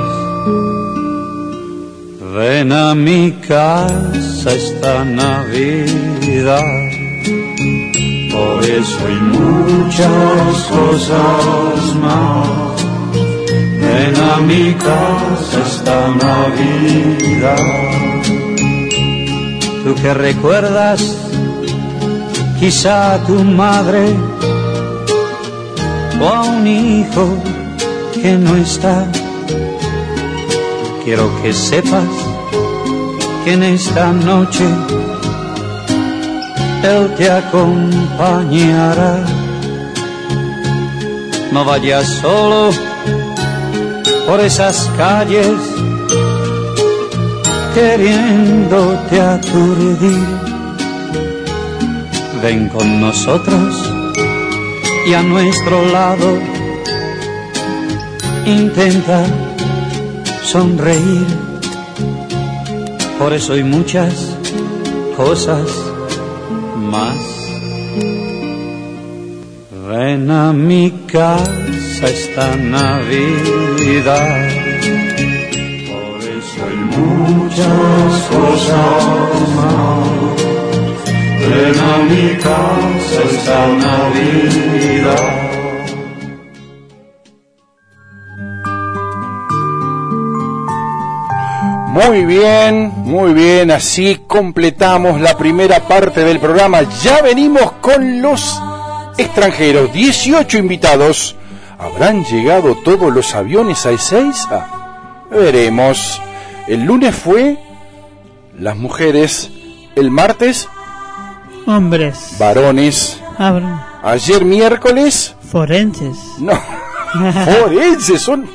Ven a mi casa esta Navidad. Por eso hay muchas cosas más. Ven a mi casa esta Navidad. Tú que recuerdas quizá a tu madre o a un hijo que no está, quiero que sepas que en esta noche Él te acompañará. No vayas solo por esas calles queriéndote aturdir. Ven con nosotros y a nuestro lado intenta sonreír. Por eso hay muchas cosas más. Ven a mi casa esta Navidad. Por eso hay muchas cosas más. Ven a mi casa esta Navidad. Muy bien, así completamos la primera parte del programa. Ya venimos con los extranjeros, 18 invitados. ¿Habrán llegado todos los aviones a Ezeiza? Veremos. El lunes fue las mujeres, el martes hombres, varones, ayer miércoles forenses. No, forenses son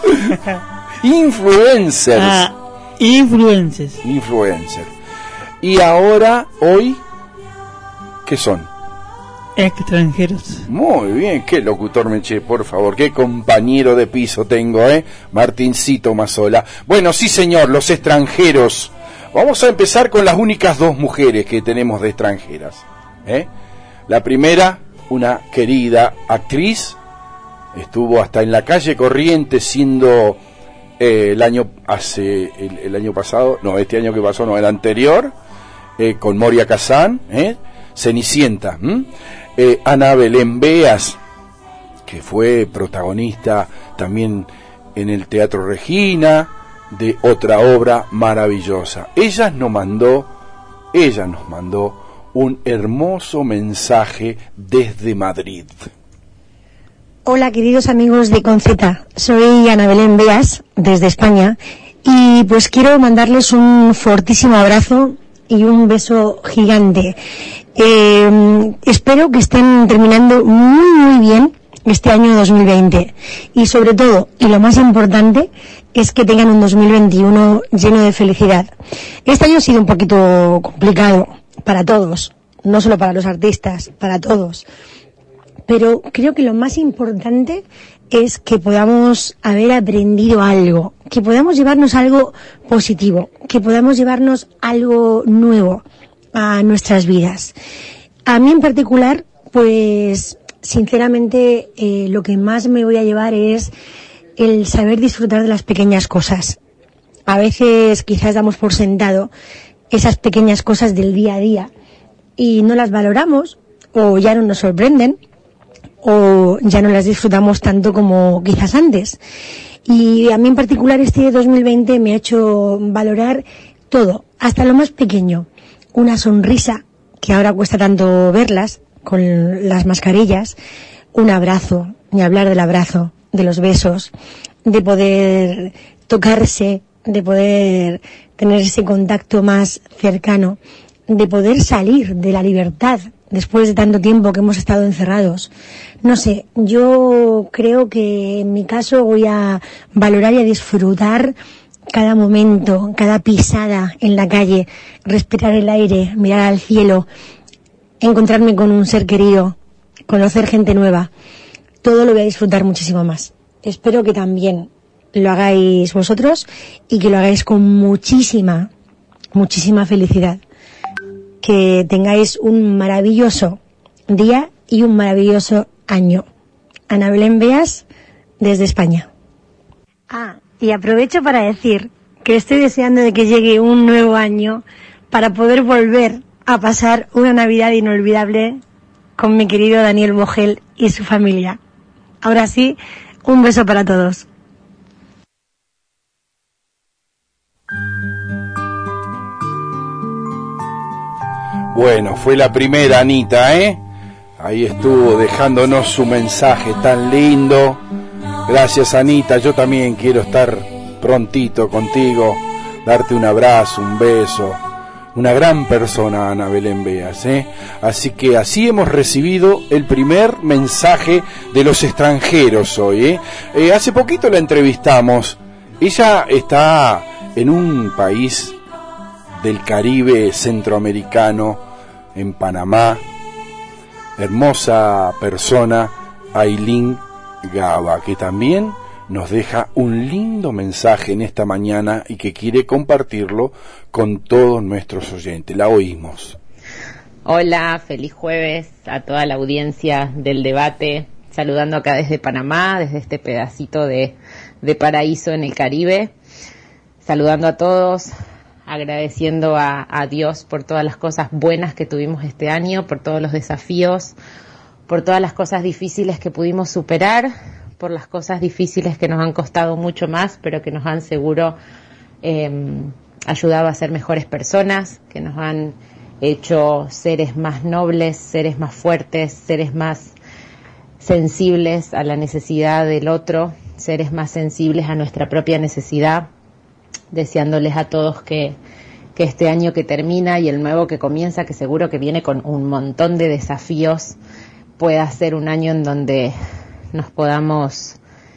influencers. Influencer. Y ahora, hoy, ¿qué son? Extranjeros. Muy bien, qué locutor me eché, por favor, qué compañero de piso tengo, Martincito Mazzola. Bueno, sí señor, los extranjeros. Vamos a empezar con las únicas dos mujeres que tenemos de extranjeras. La primera, una querida actriz, estuvo hasta en la calle Corrientes siendo el año pasado, no, este año que pasó, no, el anterior, con Moria Kazan, Cenicienta, Ana Belén Beas, que fue protagonista también en el Teatro Regina de otra obra maravillosa. Ella nos mandó un hermoso mensaje desde Madrid. Hola queridos amigos de Conceta, soy Ana Belén Beas desde España y pues quiero mandarles un fortísimo abrazo y un beso gigante. Espero que estén terminando muy bien este año 2020 y sobre todo, y lo más importante, es que tengan un 2021 lleno de felicidad. Este año ha sido un poquito complicado para todos, no solo para los artistas, para todos. Pero creo que lo más importante es que podamos haber aprendido algo, que podamos llevarnos algo positivo, que podamos llevarnos algo nuevo a nuestras vidas. A mí en particular, pues sinceramente lo que más me voy a llevar es el saber disfrutar de las pequeñas cosas. A veces quizás damos por sentado esas pequeñas cosas del día a día y no las valoramos o ya no nos sorprenden o ya no las disfrutamos tanto como quizás antes. Y a mí en particular este 2020 me ha hecho valorar todo, hasta lo más pequeño. Una sonrisa, que ahora cuesta tanto verlas con las mascarillas, un abrazo, ni hablar del abrazo, de los besos, de poder tocarse, de poder tener ese contacto más cercano, de poder salir de la libertad después de tanto tiempo que hemos estado encerrados. No sé, yo creo que en mi caso voy a valorar y a disfrutar cada momento, cada pisada en la calle, respirar el aire, mirar al cielo, encontrarme con un ser querido, conocer gente nueva. Todo lo voy a disfrutar muchísimo más. Espero que también lo hagáis vosotros y que lo hagáis con muchísima felicidad. Que tengáis un maravilloso día y un maravilloso año. Ana Belén Beas, desde España. Y aprovecho para decir que estoy deseando de que llegue un nuevo año para poder volver a pasar una Navidad inolvidable con mi querido Daniel Bogel y su familia. Ahora sí, un beso para todos. Bueno, fue la primera Anita, Ahí estuvo dejándonos su mensaje tan lindo. Gracias Anita, yo también quiero estar prontito contigo, darte un abrazo, un beso. Una gran persona, Ana Belén Beas, ¿eh? Así que así hemos recibido el primer mensaje de los extranjeros hoy, ¿eh? Hace poquito la entrevistamos. Ella está en un país del Caribe centroamericano, en Panamá. Hermosa persona, Ailín Gaba, que también nos deja un lindo mensaje en esta mañana y que quiere compartirlo con todos nuestros oyentes. La oímos. Hola, feliz jueves a toda la audiencia del debate, saludando acá desde Panamá, desde este pedacito de paraíso en el Caribe, saludando a todos, agradeciendo a Dios por todas las cosas buenas que tuvimos este año, por todos los desafíos, por todas las cosas difíciles que pudimos superar, por las cosas difíciles que nos han costado mucho más, pero que nos han seguro ayudado a ser mejores personas, que nos han hecho seres más nobles, seres más fuertes, seres más sensibles a la necesidad del otro, seres más sensibles a nuestra propia necesidad, deseándoles a todos que este año que termina y el nuevo que comienza, que seguro que viene con un montón de desafíos, pueda ser un año en donde nos podamos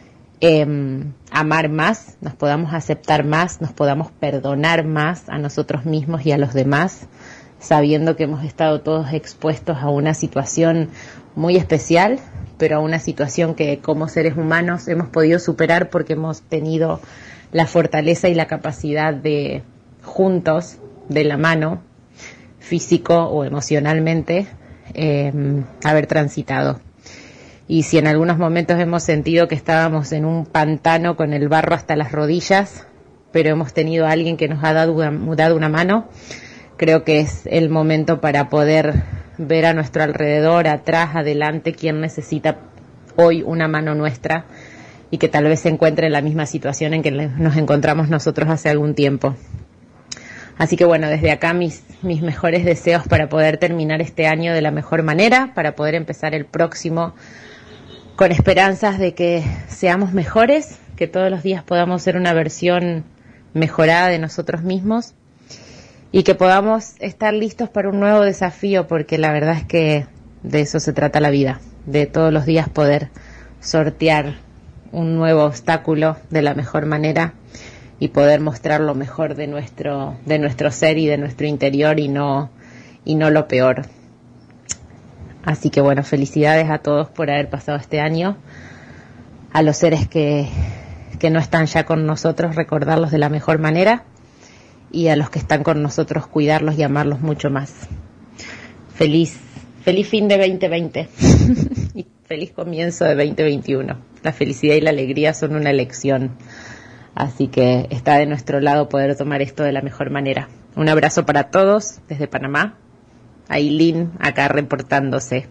amar más, nos podamos aceptar más, nos podamos perdonar más a nosotros mismos y a los demás, sabiendo que hemos estado todos expuestos a una situación muy especial, pero a una situación que como seres humanos hemos podido superar porque hemos tenido la fortaleza y la capacidad de, juntos, de la mano, físico o emocionalmente, haber transitado. Y si en algunos momentos hemos sentido que estábamos en un pantano con el barro hasta las rodillas, pero hemos tenido a alguien que nos ha dado una mano, creo que es el momento para poder ver a nuestro alrededor, atrás, adelante, quién necesita hoy una mano nuestra y que tal vez se encuentre en la misma situación en que nos encontramos nosotros hace algún tiempo. Así que bueno, desde acá mis mejores deseos para poder terminar este año de la mejor manera, para poder empezar el próximo con esperanzas de que seamos mejores, que todos los días podamos ser una versión mejorada de nosotros mismos y que podamos estar listos para un nuevo desafío, porque la verdad es que de eso se trata la vida, de todos los días poder sortear un nuevo obstáculo de la mejor manera y poder mostrar lo mejor de nuestro ser y de nuestro interior y no lo peor. Así que bueno, felicidades a todos por haber pasado este año, a los seres que no están ya con nosotros, recordarlos de la mejor manera, y a los que están con nosotros, cuidarlos y amarlos mucho más. Feliz fin de 2020 y feliz comienzo de 2021. La felicidad y la alegría son una elección, así que está de nuestro lado poder tomar esto de la mejor manera. Un abrazo para todos desde Panamá. Ailín acá reportándose.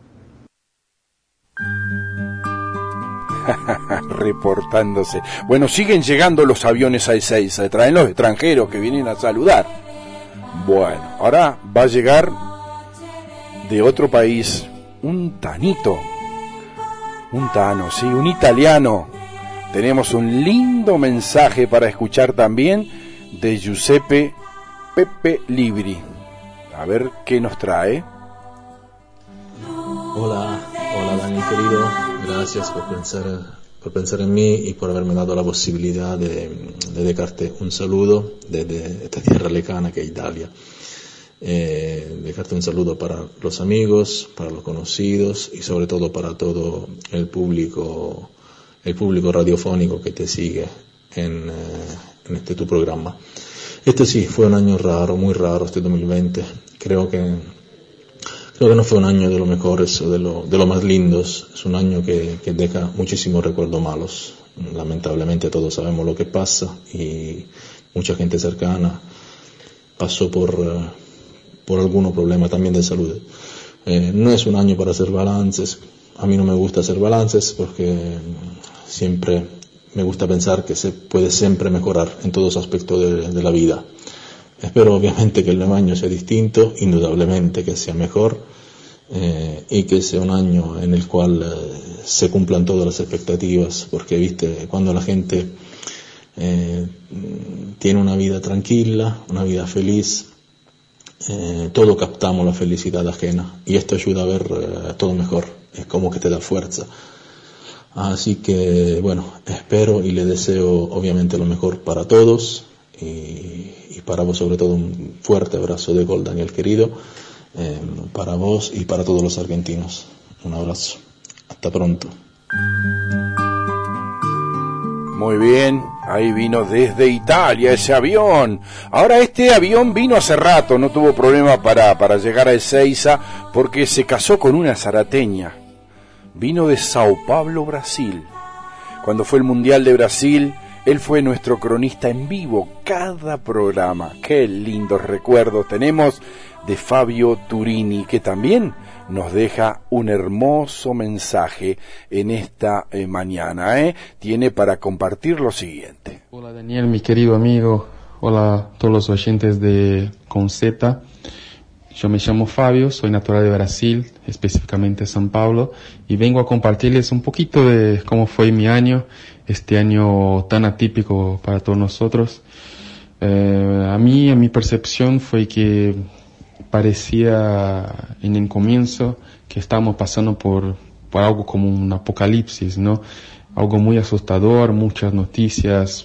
Reportándose. Bueno, siguen llegando los aviones A6, traen los extranjeros que vienen a saludar. Bueno, ahora va a llegar de otro país un tanito, un tano, sí, un italiano. Tenemos un lindo mensaje para escuchar también de Giuseppe Pepe Libri. A ver qué nos trae. Hola Dani querido, gracias por pensar en mí y por haberme dado la posibilidad de dedicarte un saludo desde esta tierra lejana que es Italia. Dejarte un saludo para los amigos, para los conocidos y sobre todo para todo el público radiofónico que te sigue en este tu programa. Este sí, fue un año raro, muy raro este 2020. Creo que no fue un año de lo mejores o de lo más lindos. Es un año que deja muchísimos recuerdos malos. Lamentablemente todos sabemos lo que pasa y mucha gente cercana pasó por algunos problemas también de salud. No es un año para hacer balances. A mí no me gusta hacer balances porque siempre me gusta pensar que se puede siempre mejorar en todos los aspectos de la vida. Espero obviamente que el nuevo año sea distinto, indudablemente que sea mejor y que sea un año en el cual se cumplan todas las expectativas, porque viste, cuando la gente tiene una vida tranquila, una vida feliz. Todo captamos la felicidad ajena y esto ayuda a ver todo mejor, es como que te da fuerza. Así que bueno, espero y le deseo obviamente lo mejor para todos y para vos sobre todo un fuerte abrazo de gol, Daniel querido, para vos y para todos los argentinos. Un abrazo, hasta pronto. Muy bien, ahí vino desde Italia ese avión. Ahora este avión vino hace rato, no tuvo problema para llegar a Ezeiza porque se casó con una zarateña. Vino de Sao Paulo, Brasil. Cuando fue el Mundial de Brasil, él fue nuestro cronista en vivo cada programa. Qué lindos recuerdos tenemos de Fabio Turini, que también nos deja un hermoso mensaje en esta mañana. Tiene para compartir lo siguiente. Hola Daniel, mi querido amigo. Hola a todos los oyentes de Con Z. Yo me llamo Fabio, soy natural de Brasil, específicamente São Paulo, y vengo a compartirles un poquito de cómo fue mi año, este año tan atípico para todos nosotros. A mí, en mi percepción, fue que parecía en el comienzo que estábamos pasando por algo como un apocalipsis, ¿no? Algo muy asustador, muchas noticias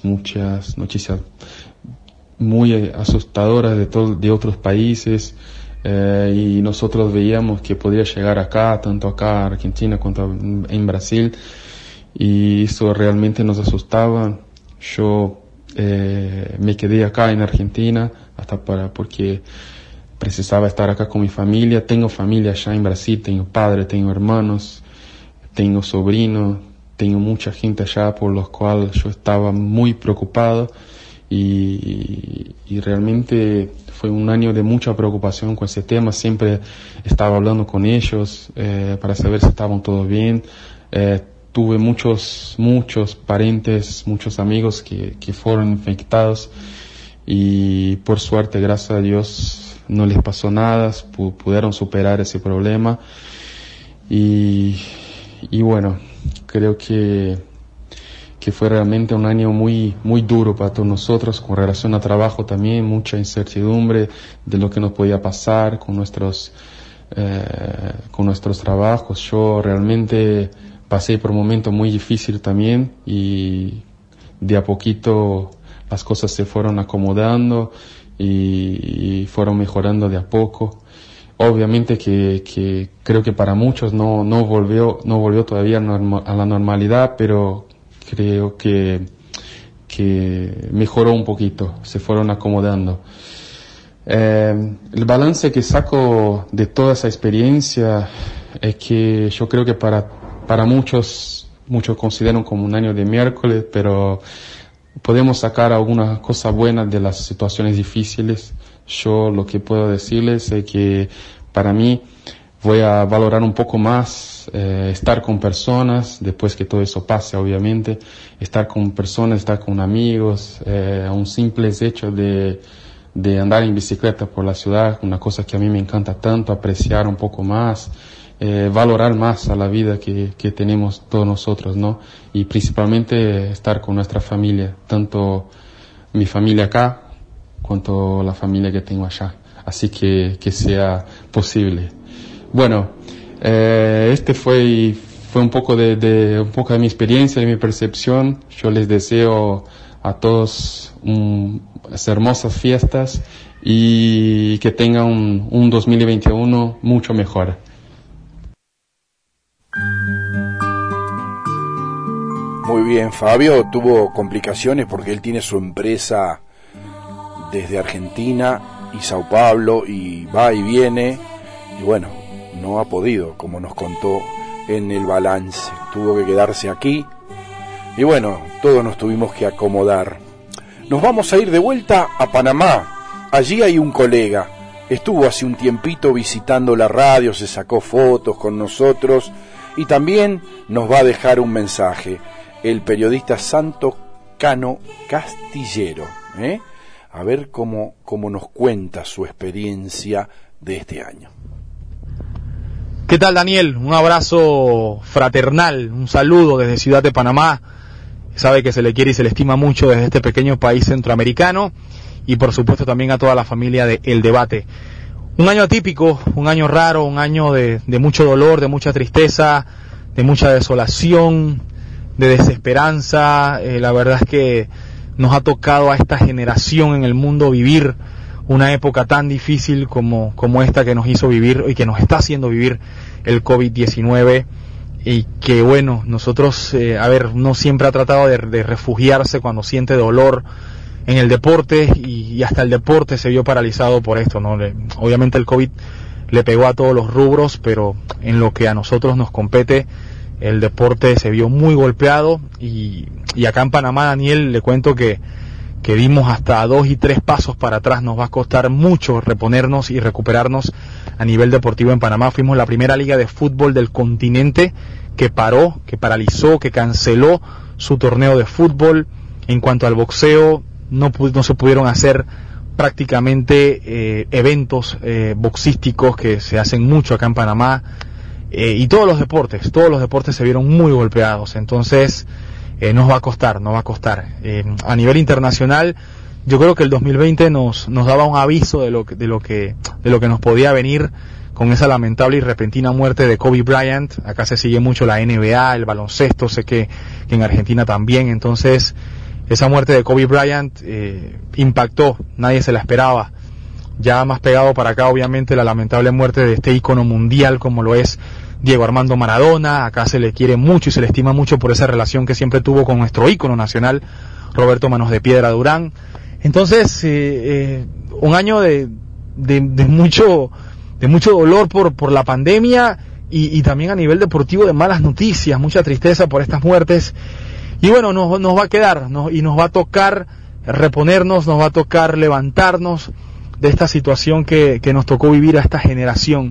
muy asustadoras de otros países, y nosotros veíamos que podría llegar acá, tanto acá en Argentina como en Brasil, y eso realmente nos asustaba. Yo me quedé acá en Argentina porque precisaba estar acá con mi familia. Tengo familia allá en Brasil, tengo padre, tengo hermanos, tengo sobrinos, tengo mucha gente allá por los cuales yo estaba muy preocupado y realmente fue un año de mucha preocupación con ese tema. Siempre estaba hablando con ellos para saber si estaban todos bien. Tuve muchos parientes, muchos amigos que fueron infectados y por suerte, gracias a Dios, no les pasó nada, pudieron superar ese problema y bueno, creo que fue realmente un año muy duro para todos nosotros, con relación a trabajo también, mucha incertidumbre de lo que nos podía pasar con nuestros trabajos. Yo realmente pasé por un momento muy difícil también y de a poquito las cosas se fueron acomodando y fueron mejorando de a poco. Obviamente que creo que para muchos no volvió todavía a la normalidad, pero creo que mejoró un poquito, se fueron acomodando. El balance que saco de toda esa experiencia es que yo creo que para muchos consideran como un año de miércoles, pero podemos sacar algunas cosas buenas de las situaciones difíciles. Yo lo que puedo decirles es que para mí voy a valorar un poco más estar con personas, después que todo eso pase, obviamente, estar con personas, estar con amigos, un simple hecho de andar en bicicleta por la ciudad, una cosa que a mí me encanta tanto, apreciar un poco más, valorar más a la vida que tenemos todos nosotros, ¿no? Y principalmente estar con nuestra familia, tanto mi familia acá, cuanto la familia que tengo allá. Así que sea posible. Bueno, este fue un poco de mi experiencia, de mi percepción. Yo les deseo a todos hermosas fiestas y que tengan un 2021 mucho mejor. Muy bien, Fabio tuvo complicaciones porque él tiene su empresa desde Argentina y Sao Paulo y va y viene y bueno, no ha podido, como nos contó en el balance, tuvo que quedarse aquí y bueno, todos nos tuvimos que acomodar. Nos vamos a ir de vuelta a Panamá. Allí hay un colega, estuvo hace un tiempito visitando la radio, se sacó fotos con nosotros y también nos va a dejar un mensaje, el periodista Santo Cano Castillero, a ver cómo nos cuenta su experiencia de este año. ¿Qué tal, Daniel? Un abrazo fraternal, un saludo desde Ciudad de Panamá. sabe que se le quiere y se le estima mucho desde este pequeño país centroamericano, y por supuesto también a toda la familia de El Debate. Un año atípico, un año raro, un año de mucho dolor, de mucha tristeza, de mucha desolación, de desesperanza. La verdad es que nos ha tocado a esta generación en el mundo vivir una época tan difícil como esta que nos hizo vivir y que nos está haciendo vivir el COVID-19, y que bueno, nosotros, uno siempre ha tratado de refugiarse cuando siente dolor en el deporte, y hasta el deporte se vio paralizado por esto, ¿no? Obviamente el COVID le pegó a todos los rubros, pero en lo que a nosotros nos compete, el deporte se vio muy golpeado, y acá en Panamá, Daniel, le cuento que dimos hasta 2 y 3 pasos para atrás. Nos va a costar mucho reponernos y recuperarnos a nivel deportivo en Panamá. Fuimos la primera liga de fútbol del continente que paró, que paralizó, que canceló su torneo de fútbol. En cuanto al boxeo, no se pudieron hacer prácticamente eventos boxísticos, que se hacen mucho acá en Panamá, y todos los deportes se vieron muy golpeados. Entonces nos va a costar. A nivel internacional, yo creo que el 2020 nos daba un aviso de lo que nos podía venir con esa lamentable y repentina muerte de Kobe Bryant. Acá se sigue mucho la NBA, el baloncesto, sé que en Argentina también. Entonces esa muerte de Kobe Bryant impactó, nadie se la esperaba. Ya más pegado para acá, obviamente, la lamentable muerte de este ícono mundial como lo es Diego Armando Maradona. Acá se le quiere mucho y se le estima mucho por esa relación que siempre tuvo con nuestro ícono nacional, Roberto Manos de Piedra Durán. Entonces, un año de mucho dolor por la pandemia, y también a nivel deportivo de malas noticias, mucha tristeza por estas muertes. Y bueno, nos va a quedar, y nos va a tocar reponernos, nos va a tocar levantarnos de esta situación que nos tocó vivir a esta generación.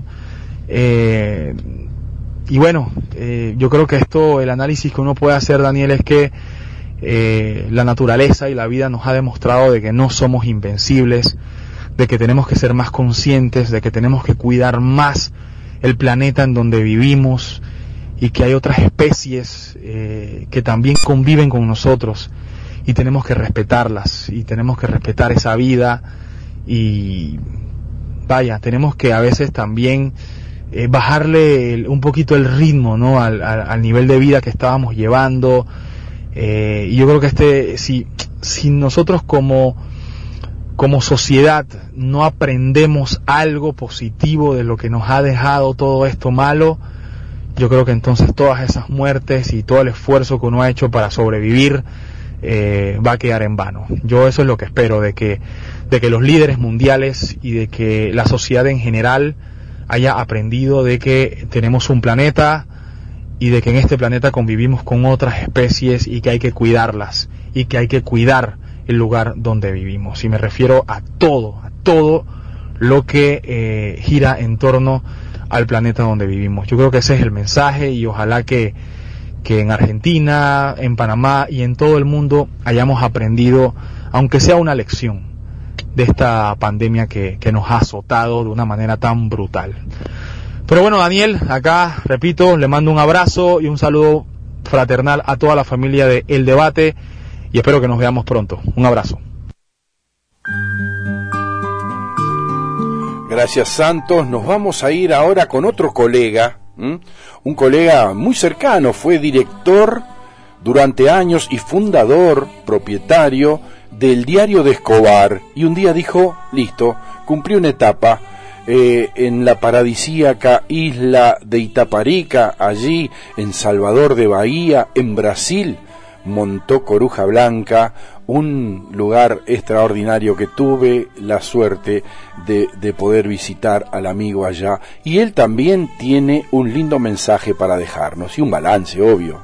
Y bueno, yo creo que el análisis que uno puede hacer, Daniel, es que la naturaleza y la vida nos ha demostrado de que no somos invencibles, de que tenemos que ser más conscientes, de que tenemos que cuidar más el planeta en donde vivimos, y que hay otras especies que también conviven con nosotros, y tenemos que respetarlas, y tenemos que respetar esa vida. Y vaya, tenemos que a veces también bajarle un poquito el ritmo, ¿no? al nivel de vida que estábamos llevando. Y yo creo que si nosotros como sociedad no aprendemos algo positivo de lo que nos ha dejado todo esto malo, yo creo que entonces todas esas muertes y todo el esfuerzo que uno ha hecho para sobrevivir va a quedar en vano. Yo eso es lo que espero, de que los líderes mundiales y de que la sociedad en general haya aprendido de que tenemos un planeta, y de que en este planeta convivimos con otras especies, y que hay que cuidarlas, y que hay que cuidar el lugar donde vivimos. Y me refiero a todo lo que gira en torno al planeta donde vivimos. Yo creo que ese es el mensaje, y ojalá que en Argentina, en Panamá y en todo el mundo hayamos aprendido, aunque sea una lección, de esta pandemia que nos ha azotado de una manera tan brutal. Pero bueno, Daniel, acá, repito, le mando un abrazo y un saludo fraternal a toda la familia de El Debate, y espero que nos veamos pronto. Un abrazo. Gracias, Santos. Nos vamos a ir ahora con otro colega, un colega muy cercano. Fue director durante años y fundador, propietario del Diario de Escobar, y un día dijo, listo, cumplí una etapa en la paradisíaca isla de Itaparica, allí en Salvador de Bahía, en Brasil. Montó Coruja Blanca, un lugar extraordinario que tuve la suerte de poder visitar al amigo allá, y él también tiene un lindo mensaje para dejarnos y un balance, obvio.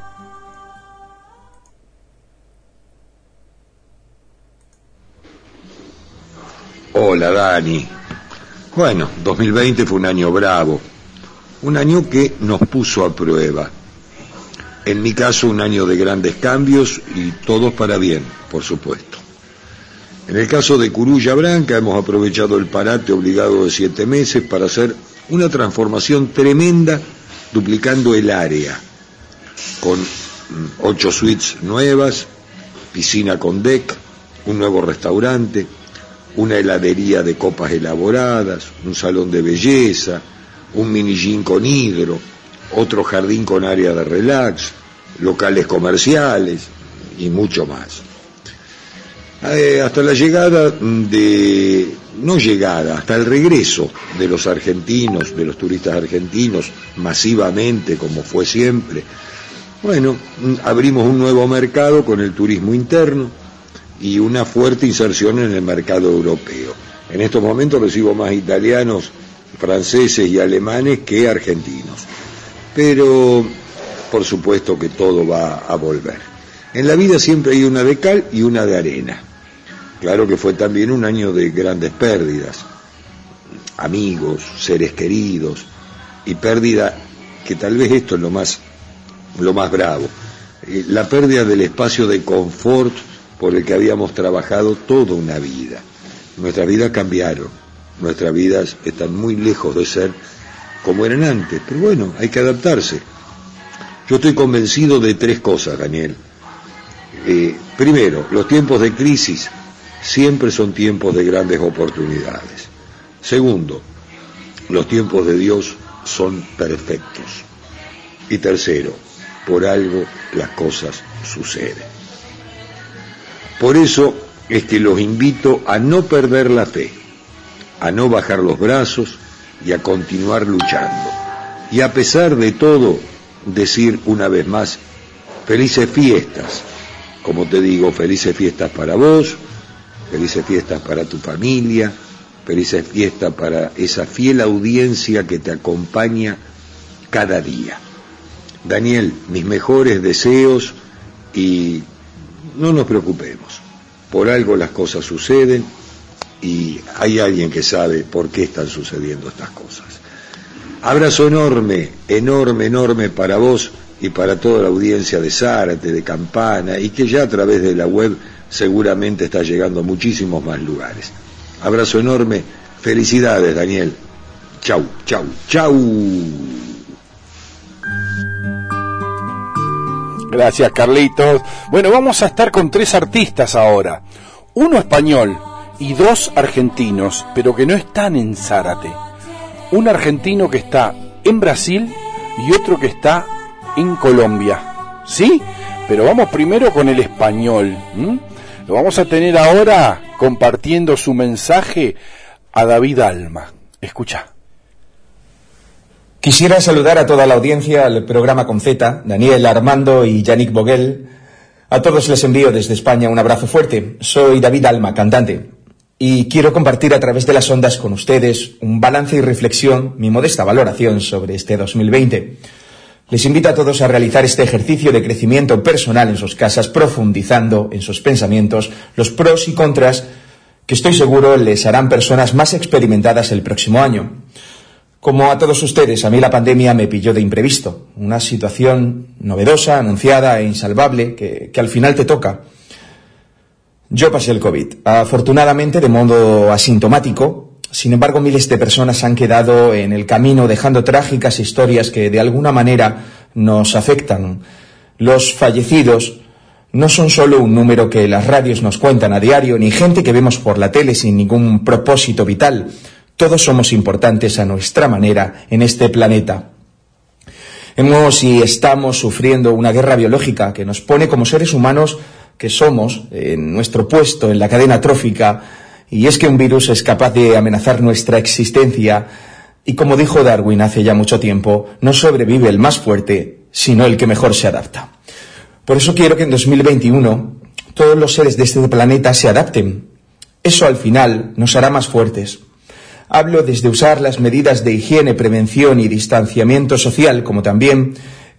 Hola, Dani. Bueno, 2020 fue un año bravo, un año que nos puso a prueba. En mi caso, un año de grandes cambios, y todos para bien, por supuesto. En el caso de Coruja Blanca, hemos aprovechado el parate obligado de 7 meses para hacer una transformación tremenda, duplicando el área, con 8 suites nuevas, piscina con deck, un nuevo restaurante, una heladería de copas elaboradas, un salón de belleza, un mini gym con hidro, otro jardín con área de relax, locales comerciales y mucho más. Hasta la llegada hasta el regreso de los argentinos, de los turistas argentinos, masivamente, como fue siempre. Bueno, abrimos un nuevo mercado con el turismo interno y una fuerte inserción en el mercado europeo. En estos momentos recibo más italianos, franceses y alemanes que argentinos. Pero, por supuesto que todo va a volver. En la vida siempre hay una de cal y una de arena. Claro que fue también un año de grandes pérdidas, amigos, seres queridos, y pérdida, que tal vez esto es lo más bravo, la pérdida del espacio de confort por el que habíamos trabajado toda una vida. Nuestras vidas cambiaron, nuestras vidas están muy lejos de ser como eran antes, pero bueno, hay que adaptarse. Yo estoy convencido de 3 cosas, Daniel. Primero, los tiempos de crisis siempre son tiempos de grandes oportunidades. Segundo, los tiempos de Dios son perfectos. Y tercero, por algo las cosas suceden. Por eso es que los invito a no perder la fe, a no bajar los brazos y a continuar luchando. Y a pesar de todo, decir una vez más, felices fiestas. Como te digo, felices fiestas para vos, felices fiestas para tu familia, felices fiestas para esa fiel audiencia que te acompaña cada día. Daniel, mis mejores deseos y no nos preocupemos. Por algo las cosas suceden y hay alguien que sabe por qué están sucediendo estas cosas. Abrazo enorme, enorme, enorme para vos y para toda la audiencia de Zárate, de Campana, y que ya a través de la web seguramente está llegando a muchísimos más lugares. Abrazo enorme, felicidades, Daniel. Chau, chau, chau. Gracias, Carlitos. Bueno, vamos a estar con 3 artistas ahora. Uno español y 2 argentinos, pero que no están en Zárate. Un argentino que está en Brasil y otro que está en Colombia. ¿Sí? Pero vamos primero con el español. Lo vamos a tener ahora compartiendo su mensaje a David Alma. Escucha. Quisiera saludar a toda la audiencia, al programa con Z, Daniel, Armando y Yannick Boguel. A todos les envío desde España un abrazo fuerte. Soy David Alma, cantante, y quiero compartir a través de las ondas con ustedes un balance y reflexión, mi modesta valoración sobre este 2020. Les invito a todos a realizar este ejercicio de crecimiento personal en sus casas, profundizando en sus pensamientos, los pros y contras que estoy seguro les harán personas más experimentadas el próximo año. Como a todos ustedes, a mí la pandemia me pilló de imprevisto, una situación novedosa, anunciada e insalvable que al final te toca. Yo pasé el COVID, afortunadamente de modo asintomático. Sin embargo, miles de personas han quedado en el camino dejando trágicas historias que de alguna manera nos afectan. Los fallecidos no son solo un número que las radios nos cuentan a diario, ni gente que vemos por la tele sin ningún propósito vital. Todos somos importantes a nuestra manera en este planeta. Hemos y estamos sufriendo una guerra biológica que nos pone como seres humanos que somos en nuestro puesto en la cadena trófica, y es que un virus es capaz de amenazar nuestra existencia y, como dijo Darwin hace ya mucho tiempo, no sobrevive el más fuerte, sino el que mejor se adapta. Por eso quiero que en 2021 todos los seres de este planeta se adapten. Eso al final nos hará más fuertes. Hablo desde usar las medidas de higiene, prevención y distanciamiento social, como también,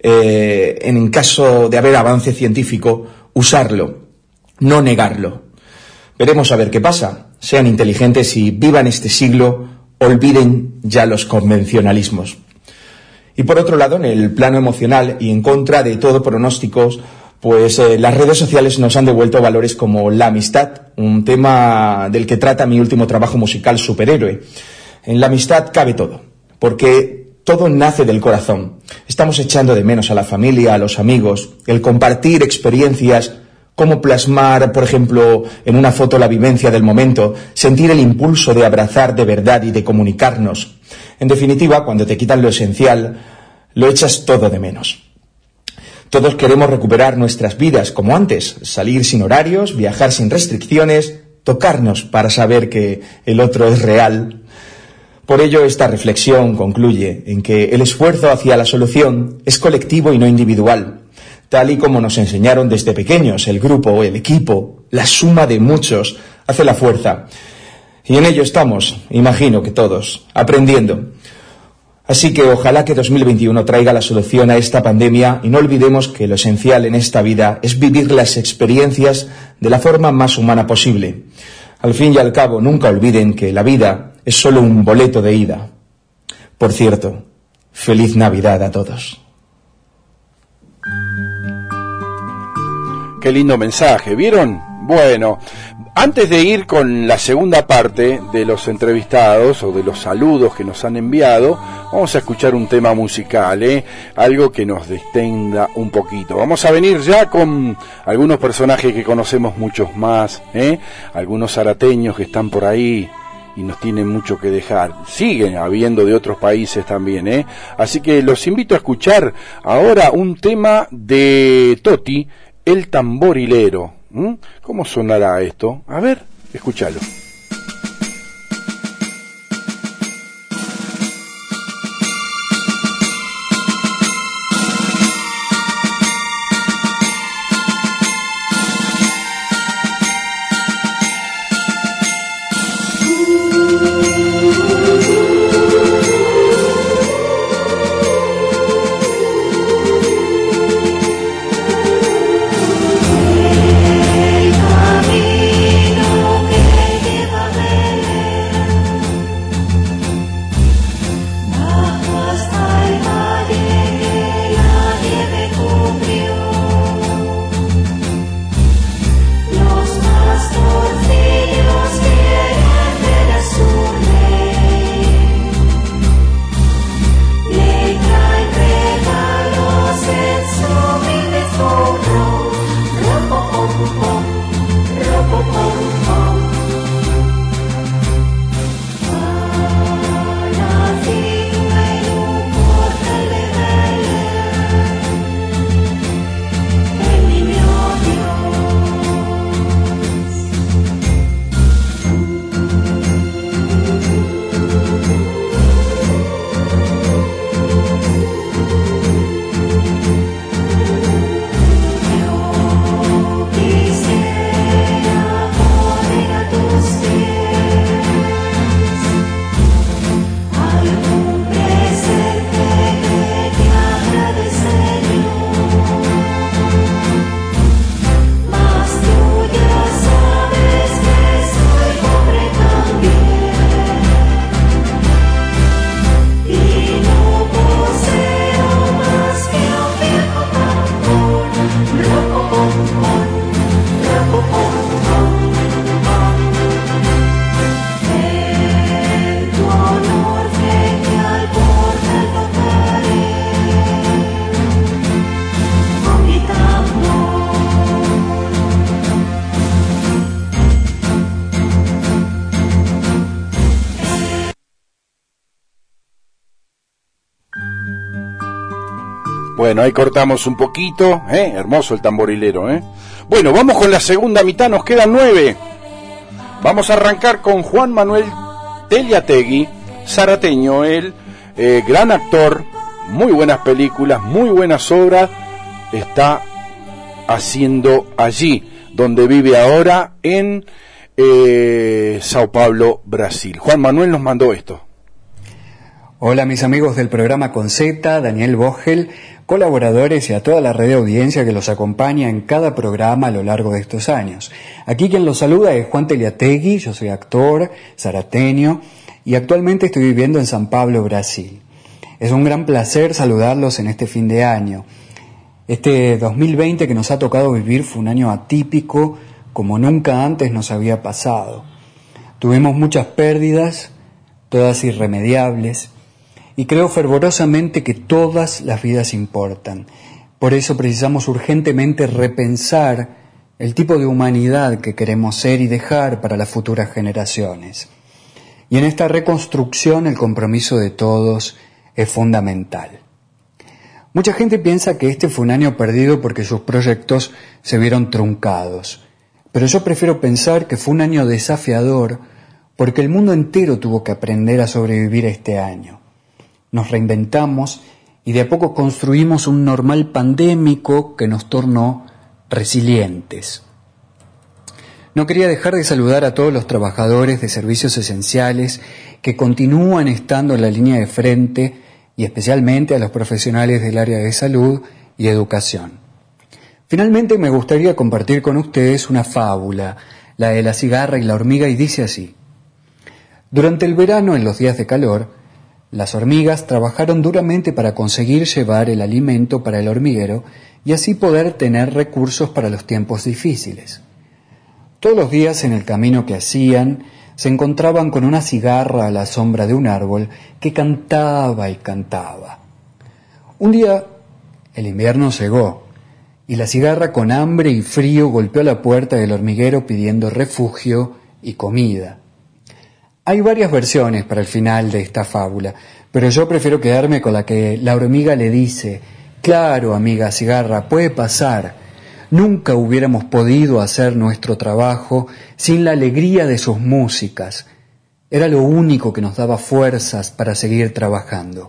en caso de haber avance científico, usarlo, no negarlo. Veremos a ver qué pasa. Sean inteligentes y vivan este siglo, olviden ya los convencionalismos. Y por otro lado, en el plano emocional y en contra de todo pronósticos, pues las redes sociales nos han devuelto valores como la amistad, un tema del que trata mi último trabajo musical, Superhéroe. En la amistad cabe todo, porque todo nace del corazón. Estamos echando de menos a la familia, a los amigos, el compartir experiencias, cómo plasmar, por ejemplo, en una foto la vivencia del momento, sentir el impulso de abrazar de verdad y de comunicarnos. En definitiva, cuando te quitan lo esencial, lo echas todo de menos. Todos queremos recuperar nuestras vidas como antes, salir sin horarios, viajar sin restricciones, tocarnos para saber que el otro es real. Por ello, esta reflexión concluye en que el esfuerzo hacia la solución es colectivo y no individual, tal y como nos enseñaron desde pequeños. El grupo, el equipo, la suma de muchos hace la fuerza. Y en ello estamos, imagino que todos, aprendiendo. Así que ojalá que 2021 traiga la solución a esta pandemia y no olvidemos que lo esencial en esta vida es vivir las experiencias de la forma más humana posible. Al fin y al cabo, nunca olviden que la vida es solo un boleto de ida. Por cierto, feliz Navidad a todos. Qué lindo mensaje, ¿vieron? Bueno, antes de ir con la segunda parte de los entrevistados o de los saludos que nos han enviado, vamos a escuchar un tema musical, algo que nos distenda un poquito. Vamos a venir ya con algunos personajes que conocemos muchos más, algunos zarateños que están por ahí y nos tienen mucho que dejar. Siguen habiendo de otros países también, Así que los invito a escuchar ahora un tema de Toti, El Tamborilero. ¿Cómo sonará esto? A ver, escúchalo. Bueno, ahí cortamos un poquito, hermoso el tamborilero, Bueno, vamos con la segunda mitad, nos quedan 9. Vamos a arrancar con Juan Manuel Teliategui, zarateño, él, gran actor, muy buenas películas, muy buenas obras, está haciendo allí, donde vive ahora, en Sao Paulo, Brasil. Juan Manuel nos mandó esto. Hola mis amigos del programa Con Z, Daniel Vogel, colaboradores y a toda la red de audiencia que los acompaña en cada programa a lo largo de estos años. Aquí quien los saluda es Juan Teliategui, yo soy actor, zarateño y actualmente estoy viviendo en San Pablo, Brasil. Es un gran placer saludarlos en este fin de año. Este 2020 que nos ha tocado vivir fue un año atípico como nunca antes nos había pasado. Tuvimos muchas pérdidas, todas irremediables, y creo fervorosamente que todas las vidas importan. Por eso precisamos urgentemente repensar el tipo de humanidad que queremos ser y dejar para las futuras generaciones. Y en esta reconstrucción el compromiso de todos es fundamental. Mucha gente piensa que este fue un año perdido porque sus proyectos se vieron truncados, pero yo prefiero pensar que fue un año desafiador porque el mundo entero tuvo que aprender a sobrevivir este año. Nos reinventamos y de a poco construimos un normal pandémico que nos tornó resilientes. No quería dejar de saludar a todos los trabajadores de servicios esenciales que continúan estando en la línea de frente y especialmente a los profesionales del área de salud y educación. Finalmente me gustaría compartir con ustedes una fábula, la de la cigarra y la hormiga, y dice así: durante el verano, en los días de calor, las hormigas trabajaron duramente para conseguir llevar el alimento para el hormiguero y así poder tener recursos para los tiempos difíciles. Todos los días en el camino que hacían, se encontraban con una cigarra a la sombra de un árbol que cantaba y cantaba. Un día, el invierno llegó y la cigarra, con hambre y frío, golpeó la puerta del hormiguero pidiendo refugio y comida. Hay varias versiones para el final de esta fábula, pero yo prefiero quedarme con la que la hormiga le dice: claro, amiga cigarra, puede pasar. Nunca hubiéramos podido hacer nuestro trabajo sin la alegría de sus músicas. Era lo único que nos daba fuerzas para seguir trabajando.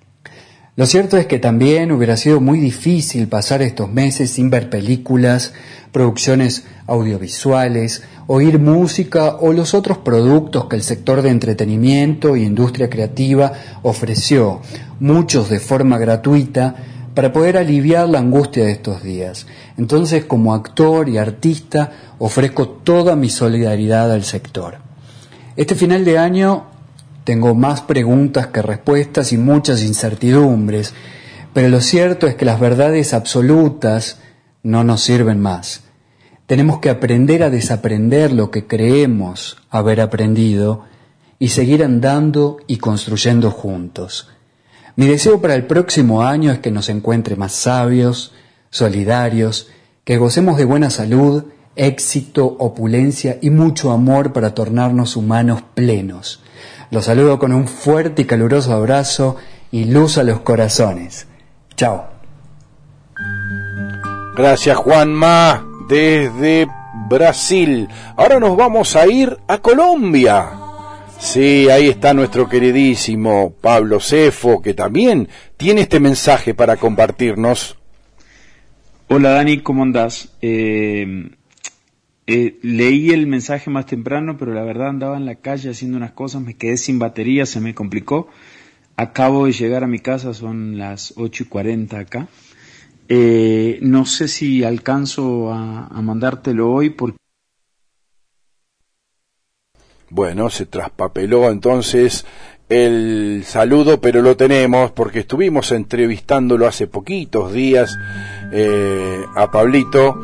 Lo cierto es que también hubiera sido muy difícil pasar estos meses sin ver películas, producciones audiovisuales, oír música o los otros productos que el sector de entretenimiento e industria creativa ofreció, muchos de forma gratuita, para poder aliviar la angustia de estos días. Entonces, como actor y artista, ofrezco toda mi solidaridad al sector. Este final de año tengo más preguntas que respuestas y muchas incertidumbres, pero lo cierto es que las verdades absolutas no nos sirven más. Tenemos que aprender a desaprender lo que creemos haber aprendido y seguir andando y construyendo juntos. Mi deseo para el próximo año es que nos encuentre más sabios, solidarios, que gocemos de buena salud, éxito, opulencia y mucho amor para tornarnos humanos plenos. Los saludo con un fuerte y caluroso abrazo y luz a los corazones. Chao. Gracias, Juanma, desde Brasil. Ahora nos vamos a ir a Colombia. Sí, ahí está nuestro queridísimo Pablo Cefo, que también tiene este mensaje para compartirnos. Hola Dani, ¿cómo andás? Leí el mensaje más temprano, pero la verdad andaba en la calle haciendo unas cosas, me quedé sin batería, se me complicó. Acabo de llegar a mi casa, son las 8:40 acá. No sé si alcanzo a mandártelo hoy porque... Bueno, se traspapeló entonces el saludo, pero lo tenemos porque estuvimos entrevistándolo hace poquitos días a Pablito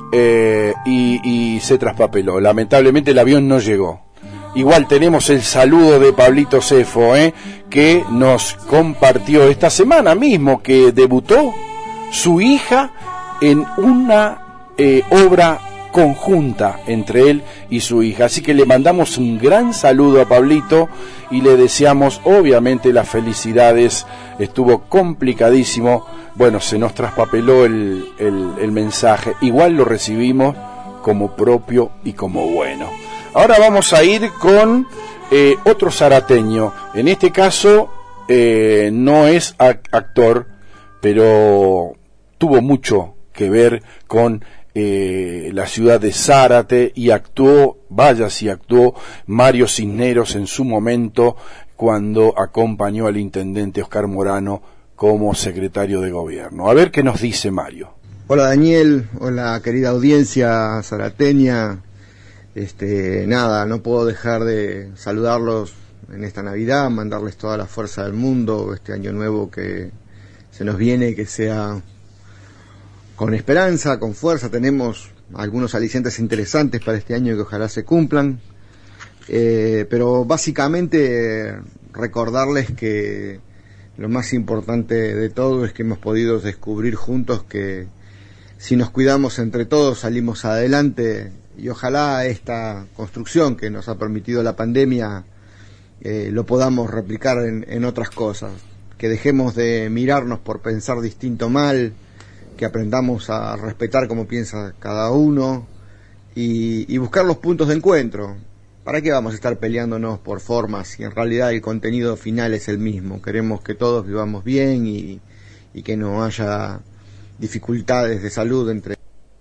y se traspapeló. Lamentablemente el avión no llegó. Igual tenemos el saludo de Pablito Cefo, que nos compartió esta semana mismo que debutó su hija en una obra conjunta entre él y su hija. Así que le mandamos un gran saludo a Pablito y le deseamos obviamente las felicidades. Estuvo complicadísimo. Bueno, se nos traspapeló el mensaje. Igual lo recibimos como propio y como bueno. Ahora vamos a ir con otro zarateño. En este caso no es actor, pero tuvo mucho que ver con la ciudad de Zárate y actuó Mario Cisneros en su momento cuando acompañó al intendente Oscar Morano como secretario de gobierno. A ver qué nos dice Mario. Hola Daniel, hola querida audiencia zarateña. Nada, no puedo dejar de saludarlos en esta Navidad, mandarles toda la fuerza del mundo, este año nuevo que se nos viene, que sea con esperanza, con fuerza. Tenemos algunos alicientes interesantes para este año que ojalá se cumplan, pero básicamente recordarles que lo más importante de todo es que hemos podido descubrir juntos que si nos cuidamos entre todos salimos adelante, y ojalá esta construcción que nos ha permitido la pandemia lo podamos replicar en otras cosas, que dejemos de mirarnos por pensar distinto mal, que aprendamos a respetar cómo piensa cada uno y buscar los puntos de encuentro. ¿Para qué vamos a estar peleándonos por formas si en realidad el contenido final es el mismo? Queremos que todos vivamos bien y que no haya dificultades de salud entre...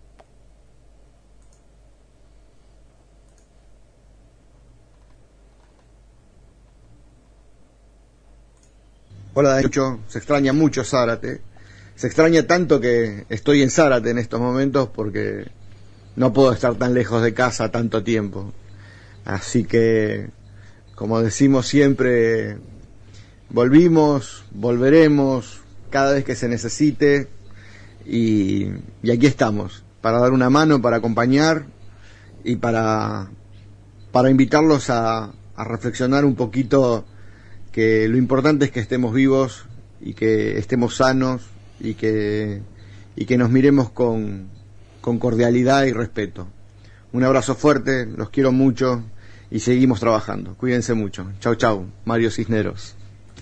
Hola, se extraña mucho Zárate. Se extraña tanto que estoy en Zárate en estos momentos porque no puedo estar tan lejos de casa tanto tiempo. Así que, como decimos siempre, volvimos, volveremos cada vez que se necesite y aquí estamos para dar una mano, para acompañar y para invitarlos a reflexionar un poquito, que lo importante es que estemos vivos y que estemos sanos y que nos miremos con cordialidad y respeto. Un abrazo fuerte, los quiero mucho y seguimos trabajando. Cuídense mucho. Chau, chau. Mario Cisneros.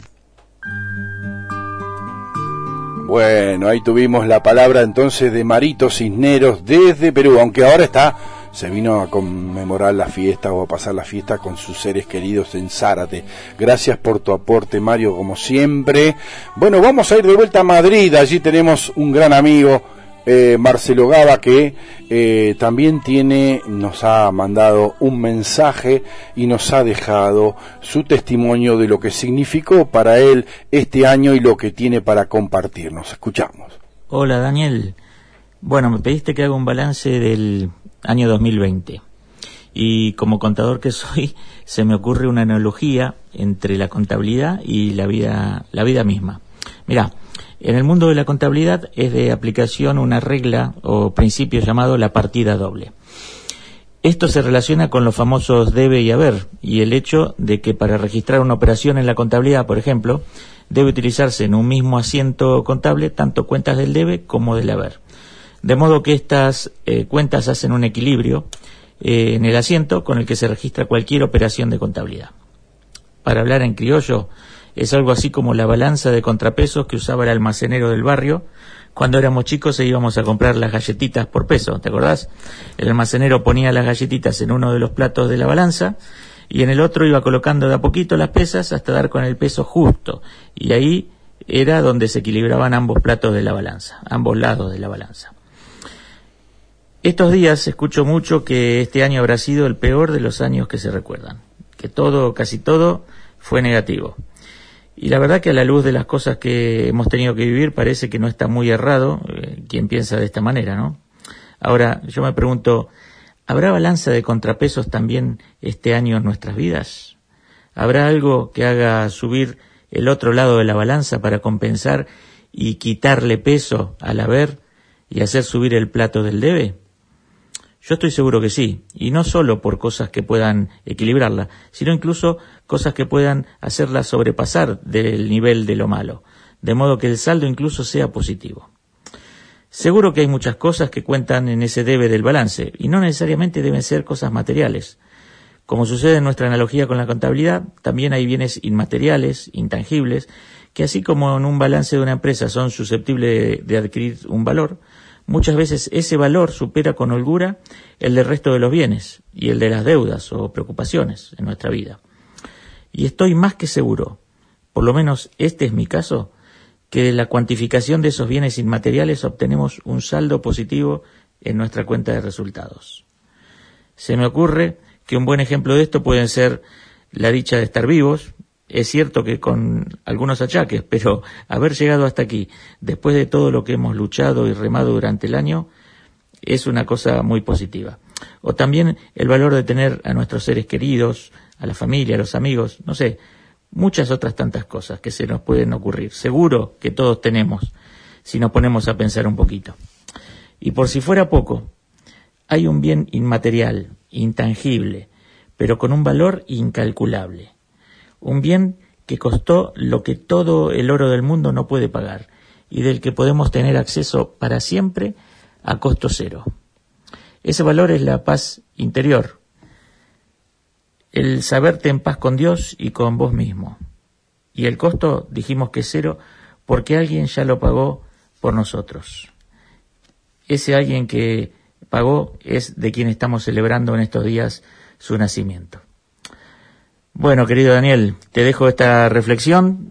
Bueno, ahí tuvimos la palabra entonces de Marito Cisneros desde Perú, aunque ahora se vino a conmemorar la fiesta o a pasar la fiesta con sus seres queridos en Zárate. Gracias por tu aporte, Mario, como siempre. Bueno, vamos a ir de vuelta a Madrid. Allí tenemos un gran amigo, Marcelo Gaba, que también nos ha mandado un mensaje y nos ha dejado su testimonio de lo que significó para él este año y lo que tiene para compartirnos. Escuchamos. Hola, Daniel. Bueno, me pediste que haga un balance del año 2020 y como contador que soy, se me ocurre una analogía entre la contabilidad y la vida misma. Mirá, en el mundo de la contabilidad es de aplicación una regla o principio llamado la partida doble. Esto se relaciona con los famosos debe y haber, y el hecho de que para registrar una operación en la contabilidad, por ejemplo, debe utilizarse en un mismo asiento contable tanto cuentas del debe como del haber. De modo que estas cuentas hacen un equilibrio en el asiento con el que se registra cualquier operación de contabilidad. Para hablar en criollo, es algo así como la balanza de contrapesos que usaba el almacenero del barrio cuando éramos chicos e íbamos a comprar las galletitas por peso, ¿te acordás? El almacenero ponía las galletitas en uno de los platos de la balanza y en el otro iba colocando de a poquito las pesas hasta dar con el peso justo, y ahí era donde se equilibraban ambos platos de la balanza, ambos lados de la balanza. Estos días escucho mucho que este año habrá sido el peor de los años que se recuerdan, que todo, casi todo, fue negativo. Y la verdad que a la luz de las cosas que hemos tenido que vivir parece que no está muy errado quien piensa de esta manera, ¿no? Ahora, yo me pregunto, ¿habrá balanza de contrapesos también este año en nuestras vidas? ¿Habrá algo que haga subir el otro lado de la balanza para compensar y quitarle peso al haber y hacer subir el plato del debe? Yo estoy seguro que sí, y no solo por cosas que puedan equilibrarla, sino incluso cosas que puedan hacerla sobrepasar del nivel de lo malo, de modo que el saldo incluso sea positivo. Seguro que hay muchas cosas que cuentan en ese debe del balance, y no necesariamente deben ser cosas materiales. Como sucede en nuestra analogía con la contabilidad, también hay bienes inmateriales, intangibles, que así como en un balance de una empresa son susceptibles de adquirir un valor, muchas veces ese valor supera con holgura el del resto de los bienes y el de las deudas o preocupaciones en nuestra vida. Y estoy más que seguro, por lo menos este es mi caso, que de la cuantificación de esos bienes inmateriales obtenemos un saldo positivo en nuestra cuenta de resultados. Se me ocurre que un buen ejemplo de esto puede ser la dicha de estar vivos. Es cierto que con algunos achaques, pero haber llegado hasta aquí, después de todo lo que hemos luchado y remado durante el año, es una cosa muy positiva. O también el valor de tener a nuestros seres queridos, a la familia, a los amigos, no sé, muchas otras tantas cosas que se nos pueden ocurrir. Seguro que todos tenemos, si nos ponemos a pensar un poquito. Y por si fuera poco, hay un bien inmaterial, intangible, pero con un valor incalculable. Un bien que costó lo que todo el oro del mundo no puede pagar y del que podemos tener acceso para siempre a costo cero. Ese valor es la paz interior, el saberte en paz con Dios y con vos mismo. Y el costo dijimos que es cero porque alguien ya lo pagó por nosotros. Ese alguien que pagó es de quien estamos celebrando en estos días su nacimiento. Bueno, querido Daniel, te dejo esta reflexión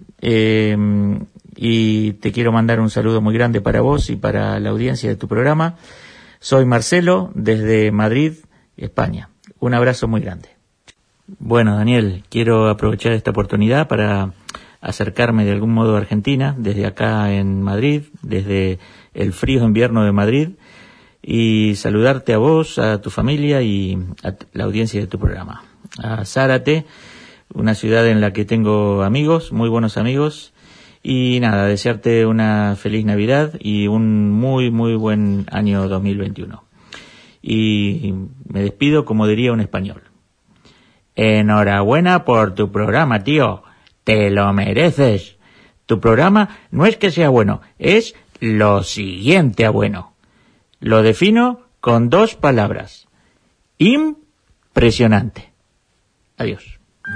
y te quiero mandar un saludo muy grande para vos y para la audiencia de tu programa. Soy Marcelo, desde Madrid, España. Un abrazo muy grande. Bueno, Daniel, quiero aprovechar esta oportunidad para acercarme de algún modo a Argentina, desde acá en Madrid, desde el frío invierno de Madrid, y saludarte a vos, a tu familia y a la audiencia de tu programa. A Zárate, una ciudad en la que tengo amigos, muy buenos amigos, y nada, desearte una feliz Navidad y un muy, muy buen año 2021. Y me despido como diría un español. Enhorabuena por tu programa, tío. Te lo mereces. Tu programa no es que sea bueno, es lo siguiente a bueno. Lo defino con 2 palabras. Impresionante. Adiós.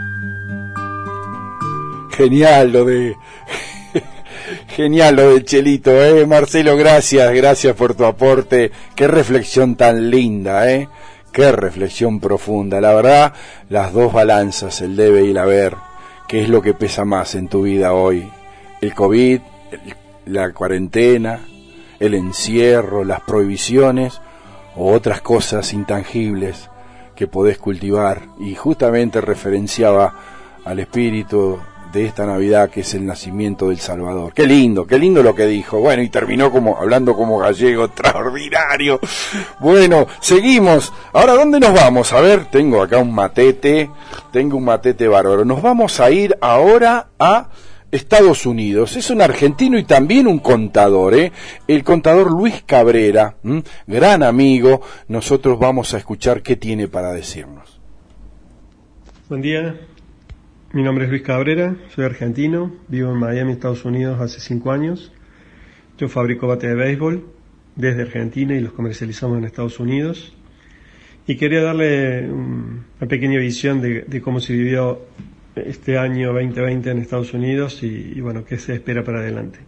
Genial lo de Chelito, Marcelo, gracias por tu aporte. Qué reflexión tan linda, qué reflexión profunda. La verdad, las 2 balanzas, el debe y el haber. ¿Qué es lo que pesa más en tu vida hoy? El COVID, la cuarentena, el encierro, las prohibiciones o otras cosas intangibles que podés cultivar. Y justamente referenciaba al espíritu de esta Navidad, que es el nacimiento del Salvador. Qué lindo lo que dijo. Bueno, y terminó hablando como gallego, extraordinario. Bueno, seguimos. Ahora, ¿dónde nos vamos? A ver, tengo acá un matete bárbaro. Nos vamos a ir ahora a Estados Unidos. Es un argentino y también un contador, el contador Luis Cabrera, gran amigo. Nosotros vamos a escuchar qué tiene para decirnos. Buen día. Mi nombre es Luis Cabrera, soy argentino, vivo en Miami, Estados Unidos hace 5 años. Yo fabrico bates de béisbol desde Argentina y los comercializamos en Estados Unidos. Y quería darle una pequeña visión de cómo se vivió este año 2020 en Estados Unidos y bueno, qué se espera para adelante.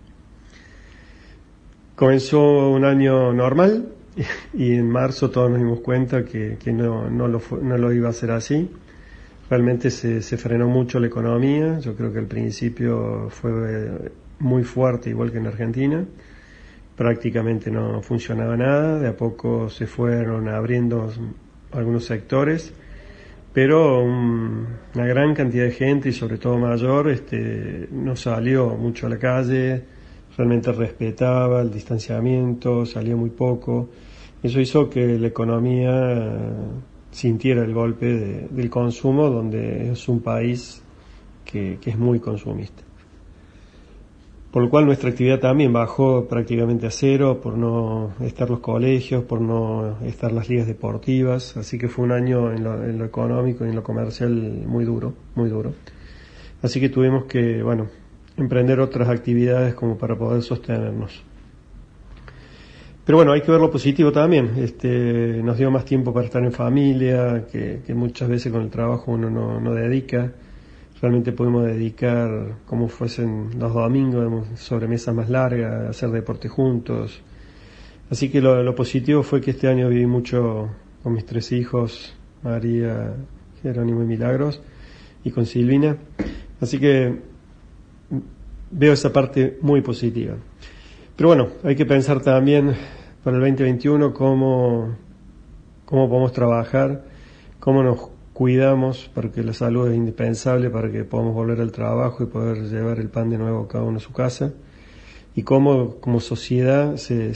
Comenzó un año normal y en marzo todos nos dimos cuenta que no lo iba a hacer así. Realmente se frenó mucho la economía. Yo creo que al principio fue muy fuerte, igual que en Argentina. Prácticamente no funcionaba nada. De a poco se fueron abriendo algunos sectores, pero una gran cantidad de gente, y sobre todo mayor, no salió mucho a la calle. Realmente respetaba el distanciamiento, salía muy poco. Eso hizo que la economía sintiera el golpe del consumo, donde es un país que es muy consumista. Por lo cual nuestra actividad también bajó prácticamente a cero, por no estar los colegios, por no estar las ligas deportivas, así que fue un año en lo económico y en lo comercial muy duro. Así que tuvimos que, emprender otras actividades como para poder sostenernos. Pero bueno, hay que ver lo positivo también. Nos dio más tiempo para estar en familia, que muchas veces con el trabajo uno no dedica. Realmente pudimos dedicar, como fuesen los domingos, sobremesas más largas, hacer deporte juntos. Así que lo positivo fue que este año viví mucho con mis 3 hijos, María, Jerónimo y Milagros, y con Silvina. Así que veo esa parte muy positiva. Pero bueno, hay que pensar también para el 2021 cómo podemos trabajar, cómo nos cuidamos, porque la salud es indispensable para que podamos volver al trabajo y poder llevar el pan de nuevo cada uno a su casa, y cómo como sociedad se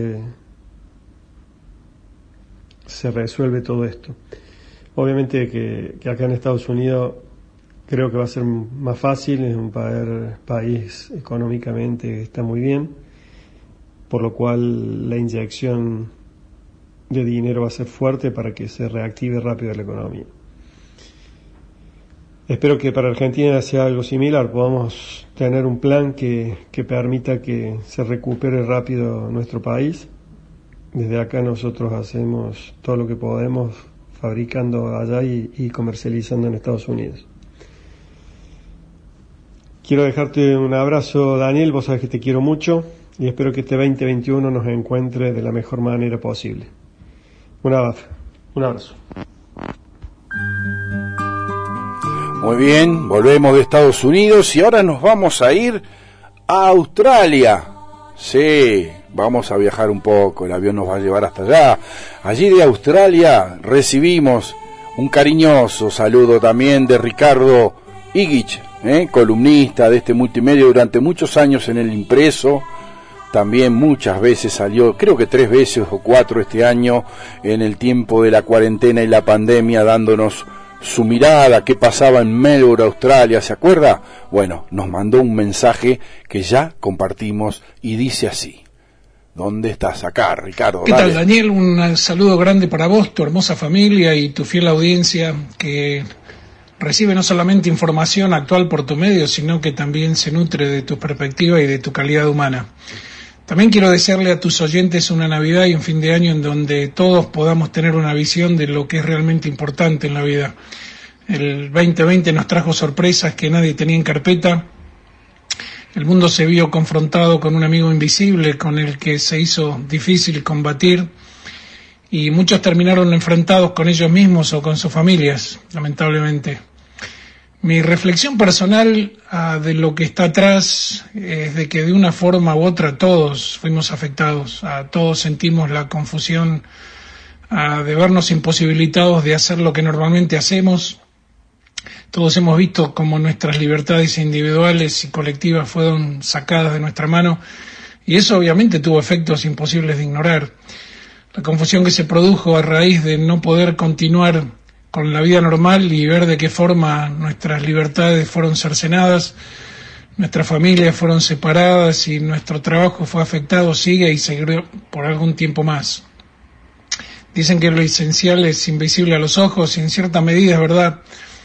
resuelve todo esto. Obviamente que acá en Estados Unidos creo que va a ser más fácil, es un país económicamente que está muy bien, por lo cual la inyección de dinero va a ser fuerte para que se reactive rápido la economía. Espero que para Argentina sea algo similar, podamos tener un plan que permita que se recupere rápido nuestro país. Desde acá nosotros hacemos todo lo que podemos fabricando allá y comercializando en Estados Unidos. Quiero dejarte un abrazo, Daniel, vos sabés que te quiero mucho y espero que este 2021 nos encuentre de la mejor manera posible. Un abrazo. Muy bien, volvemos de Estados Unidos y ahora nos vamos a ir a Australia. Sí, vamos a viajar un poco, el avión nos va a llevar hasta allá. Allí de Australia recibimos un cariñoso saludo también de Ricardo Higuich, columnista de este multimedia durante muchos años en el impreso. También muchas veces salió, creo que 3 veces o 4 este año, en el tiempo de la cuarentena y la pandemia, dándonos su mirada, qué pasaba en Melbourne, Australia, ¿se acuerda? Bueno, nos mandó un mensaje que ya compartimos y dice así. ¿Dónde estás? Acá, Ricardo. ¿Qué tal, Daniel? Un saludo grande para vos, tu hermosa familia y tu fiel audiencia que recibe no solamente información actual por tu medio, sino que también se nutre de tu perspectiva y de tu calidad humana. También quiero desearle a tus oyentes una Navidad y un fin de año en donde todos podamos tener una visión de lo que es realmente importante en la vida. El 2020 nos trajo sorpresas que nadie tenía en carpeta. El mundo se vio confrontado con un amigo invisible con el que se hizo difícil combatir y muchos terminaron enfrentados con ellos mismos o con sus familias, lamentablemente. Mi reflexión personal de lo que está atrás es de que de una forma u otra todos fuimos afectados, todos sentimos la confusión de vernos imposibilitados de hacer lo que normalmente hacemos. Todos hemos visto cómo nuestras libertades individuales y colectivas fueron sacadas de nuestra mano y eso obviamente tuvo efectos imposibles de ignorar. La confusión que se produjo a raíz de no poder continuar con la vida normal y ver de qué forma nuestras libertades fueron cercenadas, nuestras familias fueron separadas y nuestro trabajo fue afectado, sigue y seguirá por algún tiempo más. Dicen que lo esencial es invisible a los ojos y en cierta medida es verdad,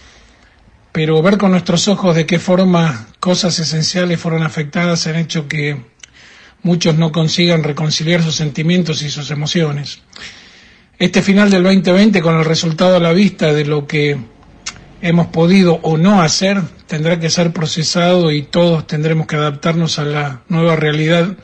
pero ver con nuestros ojos de qué forma cosas esenciales fueron afectadas han hecho que muchos no consigan reconciliar sus sentimientos y sus emociones. Este final del 2020, con el resultado a la vista de lo que hemos podido o no hacer, tendrá que ser procesado y todos tendremos que adaptarnos a la nueva realidad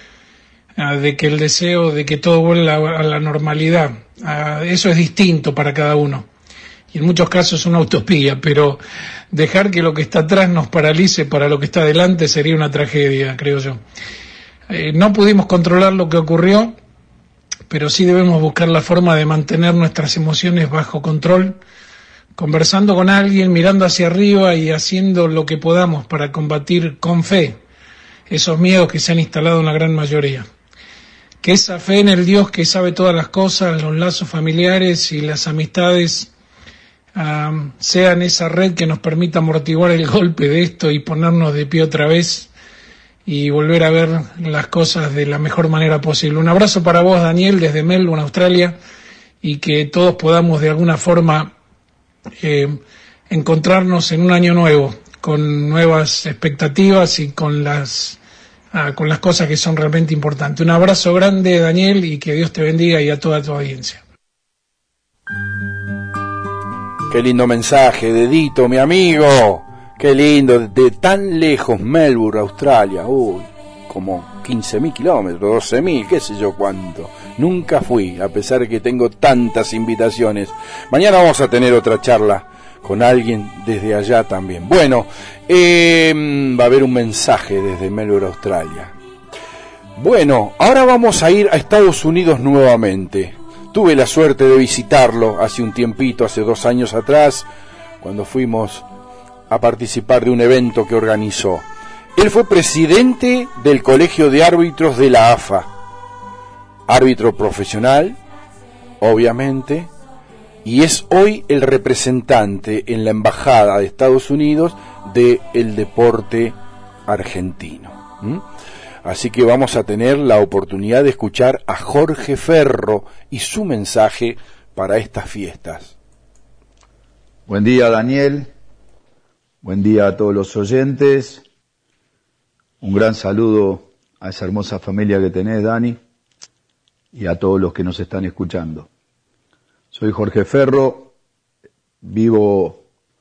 de que el deseo de que todo vuelva a la normalidad. Eso es distinto para cada uno y en muchos casos es una utopía, pero dejar que lo que está atrás nos paralice para lo que está adelante sería una tragedia, creo yo. No pudimos controlar lo que ocurrió, pero sí debemos buscar la forma de mantener nuestras emociones bajo control, conversando con alguien, mirando hacia arriba y haciendo lo que podamos para combatir con fe esos miedos que se han instalado en la gran mayoría. Que esa fe en el Dios que sabe todas las cosas, los lazos familiares y las amistades sean esa red que nos permita amortiguar el golpe de esto y ponernos de pie otra vez y volver a ver las cosas de la mejor manera posible. Un abrazo para vos, Daniel, desde Melbourne, Australia, y que todos podamos de alguna forma encontrarnos en un año nuevo, con nuevas expectativas y con las cosas que son realmente importantes. Un abrazo grande, Daniel, y que Dios te bendiga y a toda tu audiencia. Qué lindo mensaje, Dedito, mi amigo. Qué lindo, de tan lejos, Melbourne, Australia. Uy, como 15.000 kilómetros, 12.000, qué sé yo cuánto. Nunca fui, a pesar de que tengo tantas invitaciones. Mañana vamos a tener otra charla con alguien desde allá también. Bueno, va a haber un mensaje desde Melbourne, Australia. Bueno, ahora vamos a ir a Estados Unidos nuevamente. Tuve la suerte de visitarlo hace un tiempito, hace 2 años atrás, cuando fuimos a participar de un evento que organizó. Él fue presidente del Colegio de Árbitros de la AFA, árbitro profesional, obviamente, y es hoy el representante en la Embajada de Estados Unidos del deporte argentino. Así que vamos a tener la oportunidad de escuchar a Jorge Ferro y su mensaje para estas fiestas. Buen día, Daniel. Buen día a todos los oyentes. Un gran saludo a esa hermosa familia que tenés, Dani, y a todos los que nos están escuchando. Soy Jorge Ferro, vivo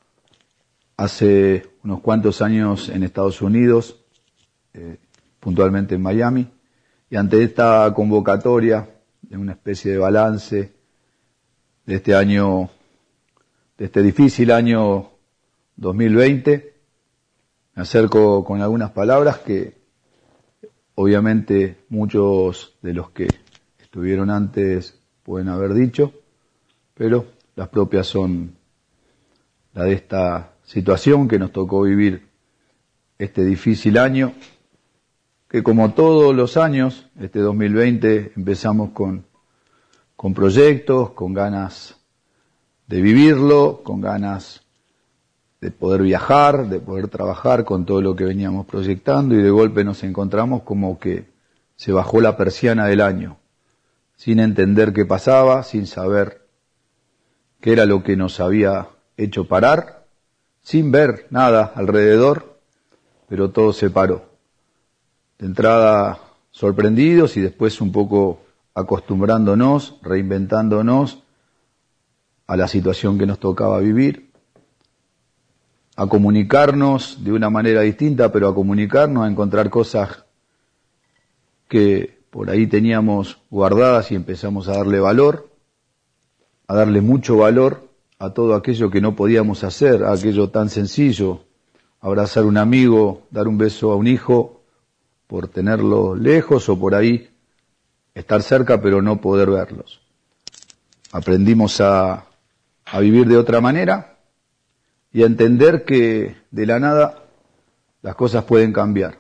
hace unos cuantos años en Estados Unidos, puntualmente en Miami, y ante esta convocatoria de una especie de balance de este año, de este difícil año 2020, me acerco con algunas palabras que obviamente muchos de los que estuvieron antes pueden haber dicho, pero las propias son la de esta situación que nos tocó vivir este difícil año, que como todos los años, este 2020 empezamos con proyectos, con ganas de vivirlo, con ganas de poder viajar, de poder trabajar con todo lo que veníamos proyectando, y de golpe nos encontramos como que se bajó la persiana del año, sin entender qué pasaba, sin saber qué era lo que nos había hecho parar, sin ver nada alrededor, pero todo se paró. De entrada sorprendidos y después un poco acostumbrándonos, reinventándonos a la situación que nos tocaba vivir, a comunicarnos de una manera distinta, pero a comunicarnos, a encontrar cosas que por ahí teníamos guardadas y empezamos a darle valor, a darle mucho valor a todo aquello que no podíamos hacer, a aquello tan sencillo, abrazar a un amigo, dar un beso a un hijo, por tenerlo lejos o por ahí estar cerca pero no poder verlos. Aprendimos a vivir de otra manera y a entender que de la nada las cosas pueden cambiar.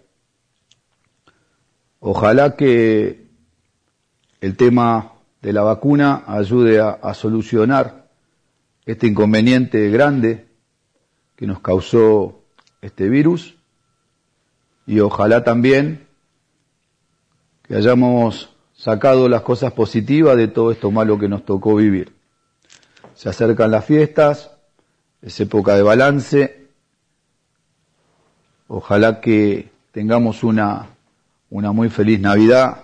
Ojalá que el tema de la vacuna ayude a solucionar este inconveniente grande que nos causó este virus, y ojalá también que hayamos sacado las cosas positivas de todo esto malo que nos tocó vivir. Se acercan las fiestas, es época de balance. Ojalá que tengamos una muy feliz Navidad,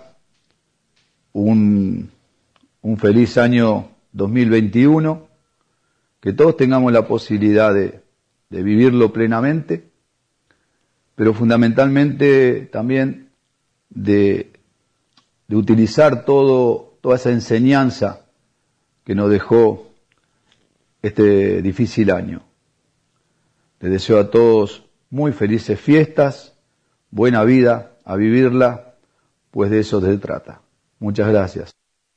un feliz año 2021, que todos tengamos la posibilidad de vivirlo plenamente, pero fundamentalmente también de utilizar toda esa enseñanza que nos dejó este difícil año. Les deseo a todos muy felices fiestas, buena vida, a vivirla, pues de eso se trata. Muchas gracias.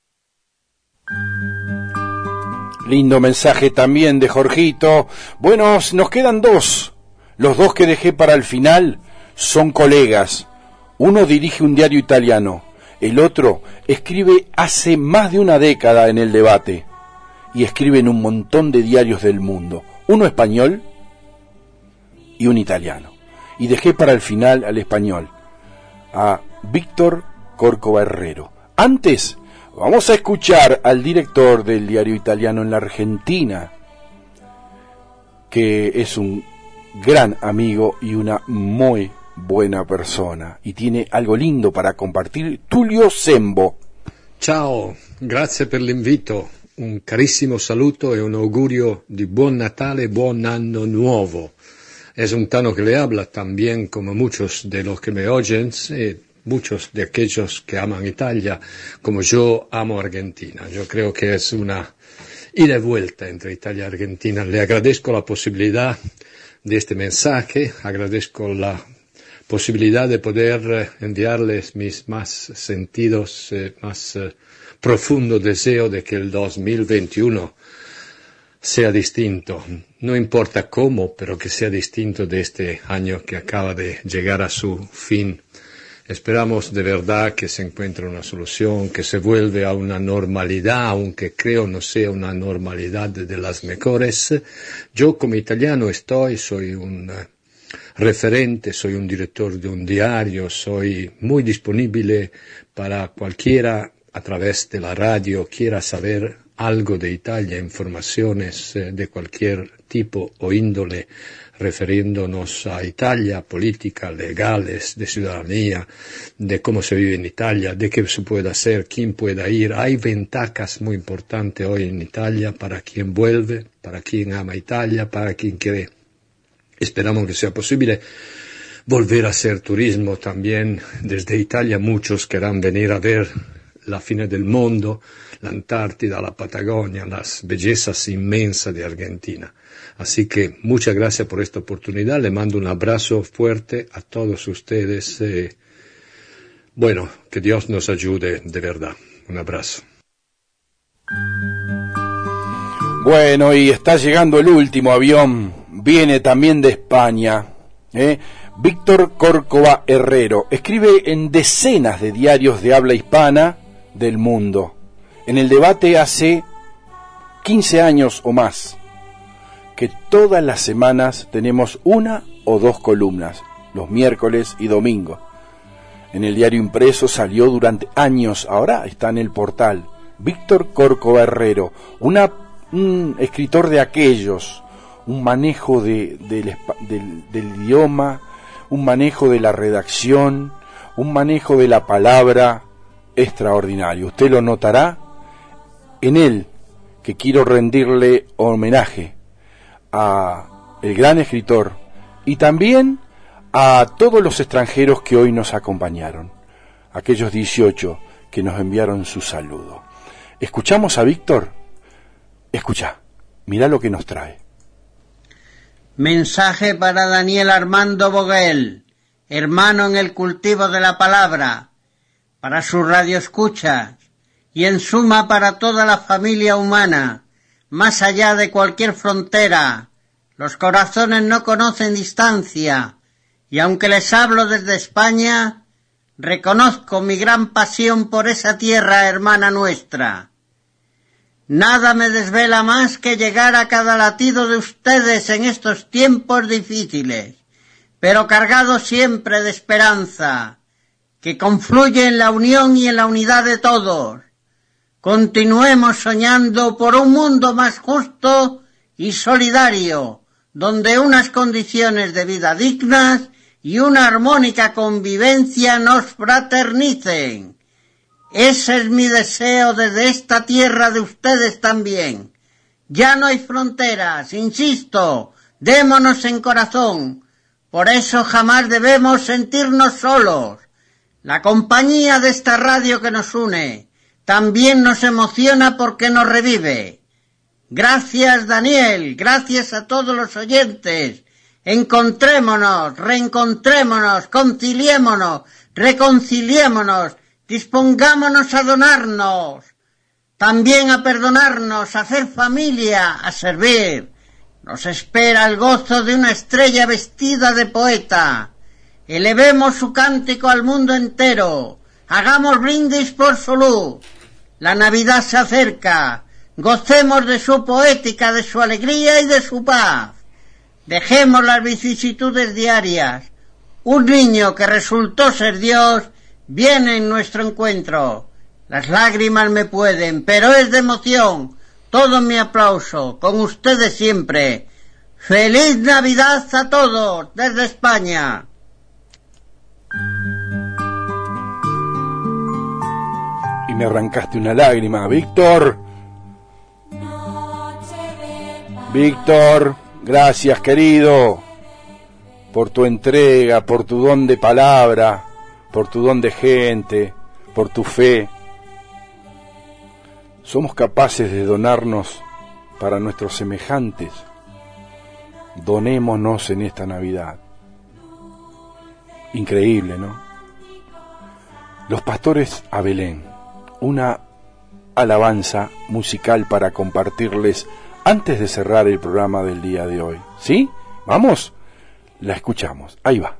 Lindo mensaje también de Jorgito. Bueno, nos quedan dos. Los dos que dejé para el final son colegas. Uno dirige un diario italiano, el otro escribe hace más de una década en El Debate y escribe en un montón de diarios del mundo. Uno español y un italiano. Y dejé para el final al español, a Víctor Córcova Herrero. Antes, vamos a escuchar al director del diario italiano en la Argentina, que es un gran amigo y una muy buena persona, y tiene algo lindo para compartir. Tullio Sembo. Ciao, grazie per l'invito, un carissimo saluto e un augurio di buon Natale, buon anno nuevo. Es un tano que le habla también como muchos de los que me oyen, muchos de aquellos que aman Italia, como yo amo Argentina. Yo creo que es una ida y vuelta entre Italia y Argentina. Le agradezco la posibilidad de este mensaje, agradezco la posibilidad de poder enviarles mis más sentidos, más profundo deseo de que el 2021 sea distinto. No importa cómo, pero que sea distinto de este año que acaba de llegar a su fin. Esperamos de verdad que se encuentre una solución, que se vuelva a una normalidad, aunque creo no sea una normalidad de las mejores. Yo como italiano soy un referente, soy un director de un diario, soy muy disponible para cualquiera a través de la radio quiera saber algo de Italia, informaciones de cualquier tipo o índole refiriéndonos a Italia, política, legales, de ciudadanía, de cómo se vive en Italia, de qué se puede hacer, quién pueda ir. Hay ventajas muy importantes hoy en Italia para quien vuelve, para quien ama Italia, para quien quiere. Esperamos que sea posible volver a hacer turismo también desde Italia. Muchos querrán venir a ver la fine del mundo, la Antártida, la Patagonia, las bellezas inmensas de Argentina. Así que muchas gracias por esta oportunidad. Le mando un abrazo fuerte a todos ustedes. Bueno, que Dios nos ayude de verdad. Un abrazo. Bueno, y está llegando el último avión. Viene también de España. Víctor Córcova Herrero escribe en decenas de diarios de habla hispana del mundo. En El Debate hace 15 años o más que todas las semanas tenemos una o dos columnas, los miércoles y domingos. En el diario impreso salió durante años, ahora está en el portal. Víctor Córcova Herrero, un escritor de aquellos, un manejo del idioma, un manejo de la redacción, un manejo de la palabra extraordinario. Usted lo notará en él, que quiero rendirle homenaje a el gran escritor y también a todos los extranjeros que hoy nos acompañaron, aquellos 18 que nos enviaron su saludo. ¿Escuchamos a Víctor? Escucha, mira lo que nos trae. Mensaje para Daniel Armando Boguel, hermano en el cultivo de la palabra, para sus radioescuchas y en suma para toda la familia humana, más allá de cualquier frontera. Los corazones no conocen distancia, y aunque les hablo desde España, reconozco mi gran pasión por esa tierra hermana nuestra. Nada me desvela más que llegar a cada latido de ustedes en estos tiempos difíciles, pero cargados siempre de esperanza, que confluye en la unión y en la unidad de todos. Continuemos soñando por un mundo más justo y solidario, donde unas condiciones de vida dignas y una armónica convivencia nos fraternicen. Ese es mi deseo desde esta tierra de ustedes también. Ya no hay fronteras, insisto, démonos en corazón. Por eso jamás debemos sentirnos solos. La compañía de esta radio que nos une también nos emociona porque nos revive. Gracias, Daniel, gracias a todos los oyentes. Encontrémonos, reencontrémonos, conciliémonos, reconciliémonos, dispongámonos a donarnos, también a perdonarnos, a hacer familia, a servir. Nos espera el gozo de una estrella vestida de poeta. Elevemos su cántico al mundo entero. Hagamos brindis por su luz. La Navidad se acerca. Gocemos de su poética, de su alegría y de su paz. Dejemos las vicisitudes diarias. Un niño que resultó ser Dios viene en nuestro encuentro. Las lágrimas me pueden, pero es de emoción. Todo mi aplauso, con ustedes siempre. ¡Feliz Navidad a todos desde España! Y me arrancaste una lágrima, Víctor. Víctor, gracias, querido, por tu entrega, por tu don de palabra, por tu don de gente, por tu fe. Somos capaces de donarnos para nuestros semejantes. Donémonos en esta Navidad. Increíble, ¿no? Los Pastores a Belén, una alabanza musical para compartirles antes de cerrar el programa del día de hoy. ¿Sí? ¿Vamos? La escuchamos. Ahí va.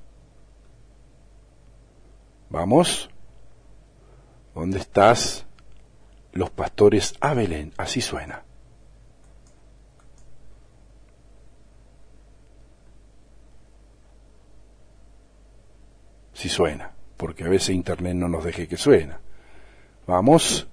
¿Vamos? ¿Dónde estás? Los Pastores a Belén. Así suena. Sí suena, porque a veces internet no nos deje que suena. Vamos.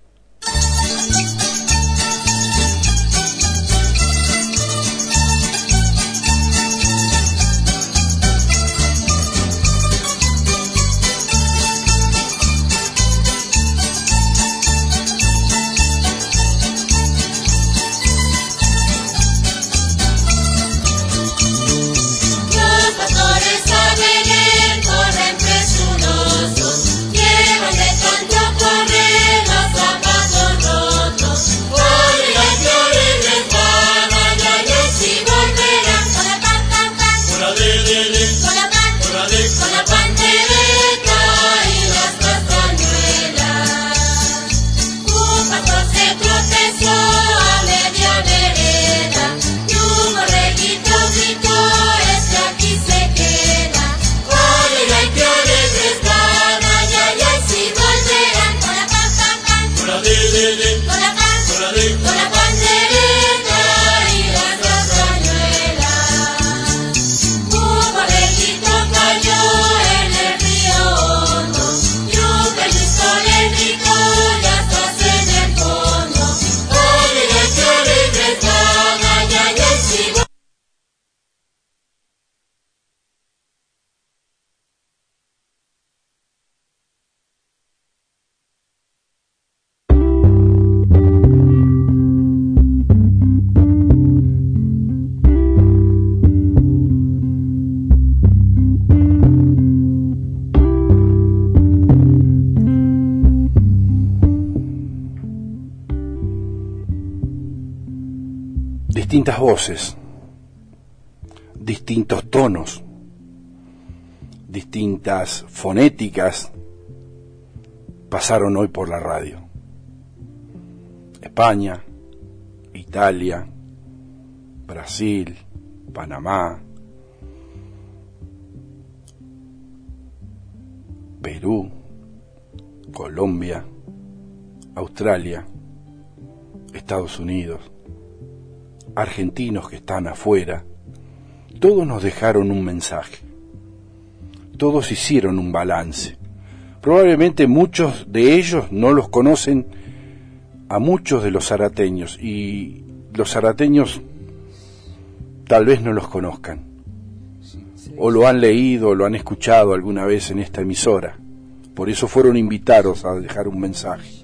distintas voces, distintos tonos, distintas fonéticas pasaron hoy por la radio. España, Italia, Brasil, Panamá, Perú, Colombia, Australia, Estados Unidos, argentinos que están afuera, todos nos dejaron un mensaje, todos hicieron un balance. Probablemente muchos de ellos no los conocen a muchos de los zarateños, y los zarateños tal vez no los conozcan, o lo han leído o lo han escuchado alguna vez en esta emisora. Por eso fueron invitados a dejar un mensaje.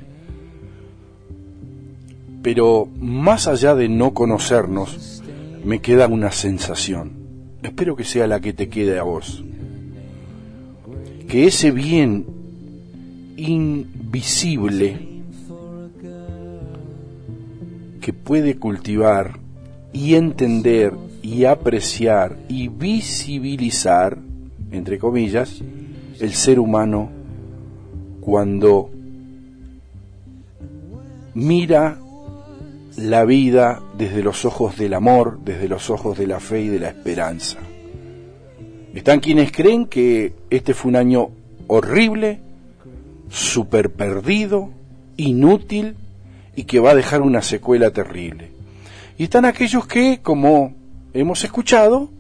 Pero más allá de no conocernos, me queda una sensación. Espero que sea la que te quede a vos. Que ese bien invisible que puede cultivar y entender y apreciar y visibilizar, entre comillas, el ser humano cuando mira la vida desde los ojos del amor, desde los ojos de la fe y de la esperanza. Están quienes creen que este fue un año horrible, súper perdido, inútil y que va a dejar una secuela terrible. Y están aquellos que, como hemos escuchado,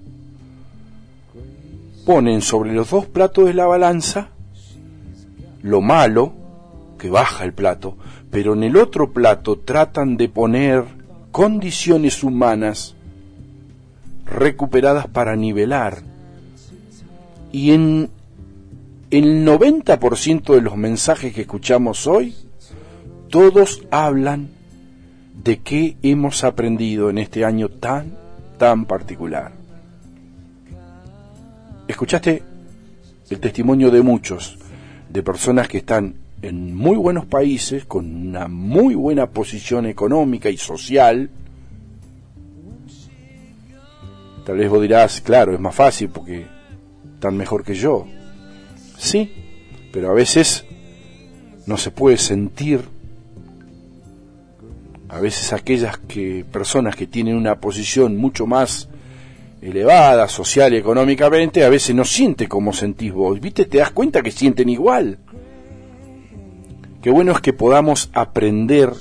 ponen sobre los dos platos de la balanza lo malo, que baja el plato, pero en el otro plato tratan de poner condiciones humanas recuperadas para nivelar. Y en el 90% de los mensajes que escuchamos hoy, todos hablan de qué hemos aprendido en este año tan particular. Escuchaste el testimonio de muchos, de personas que están en muy buenos países, con una muy buena posición económica y social. Tal vez vos dirás, claro, es más fácil porque están mejor que yo. Sí, pero a veces no se puede sentir. A veces aquellas personas que tienen una posición mucho más elevada, social y económicamente, a veces no siente como sentís vos. ¿Viste? Te das cuenta que sienten igual. Qué bueno es que podamos aprender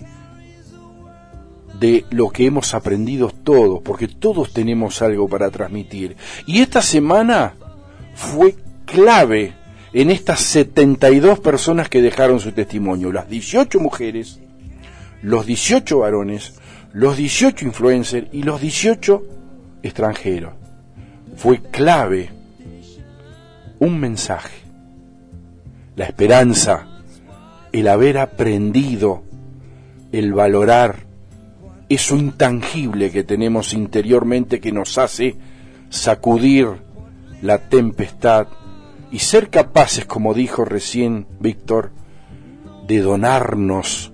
de lo que hemos aprendido todos, porque todos tenemos algo para transmitir. Y esta semana fue clave en estas 72 personas que dejaron su testimonio, las 18 mujeres, los 18 varones, los 18 influencers y los 18 extranjeros. Fue clave un mensaje, la esperanza, el haber aprendido, el valorar eso intangible que tenemos interiormente que nos hace sacudir la tempestad y ser capaces, como dijo recién Víctor, de donarnos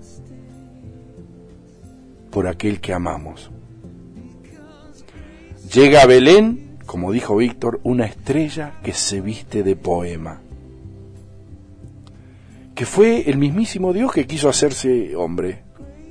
por aquel que amamos. Llega a Belén, como dijo Víctor, una estrella que se viste de poema, que fue el mismísimo Dios que quiso hacerse hombre.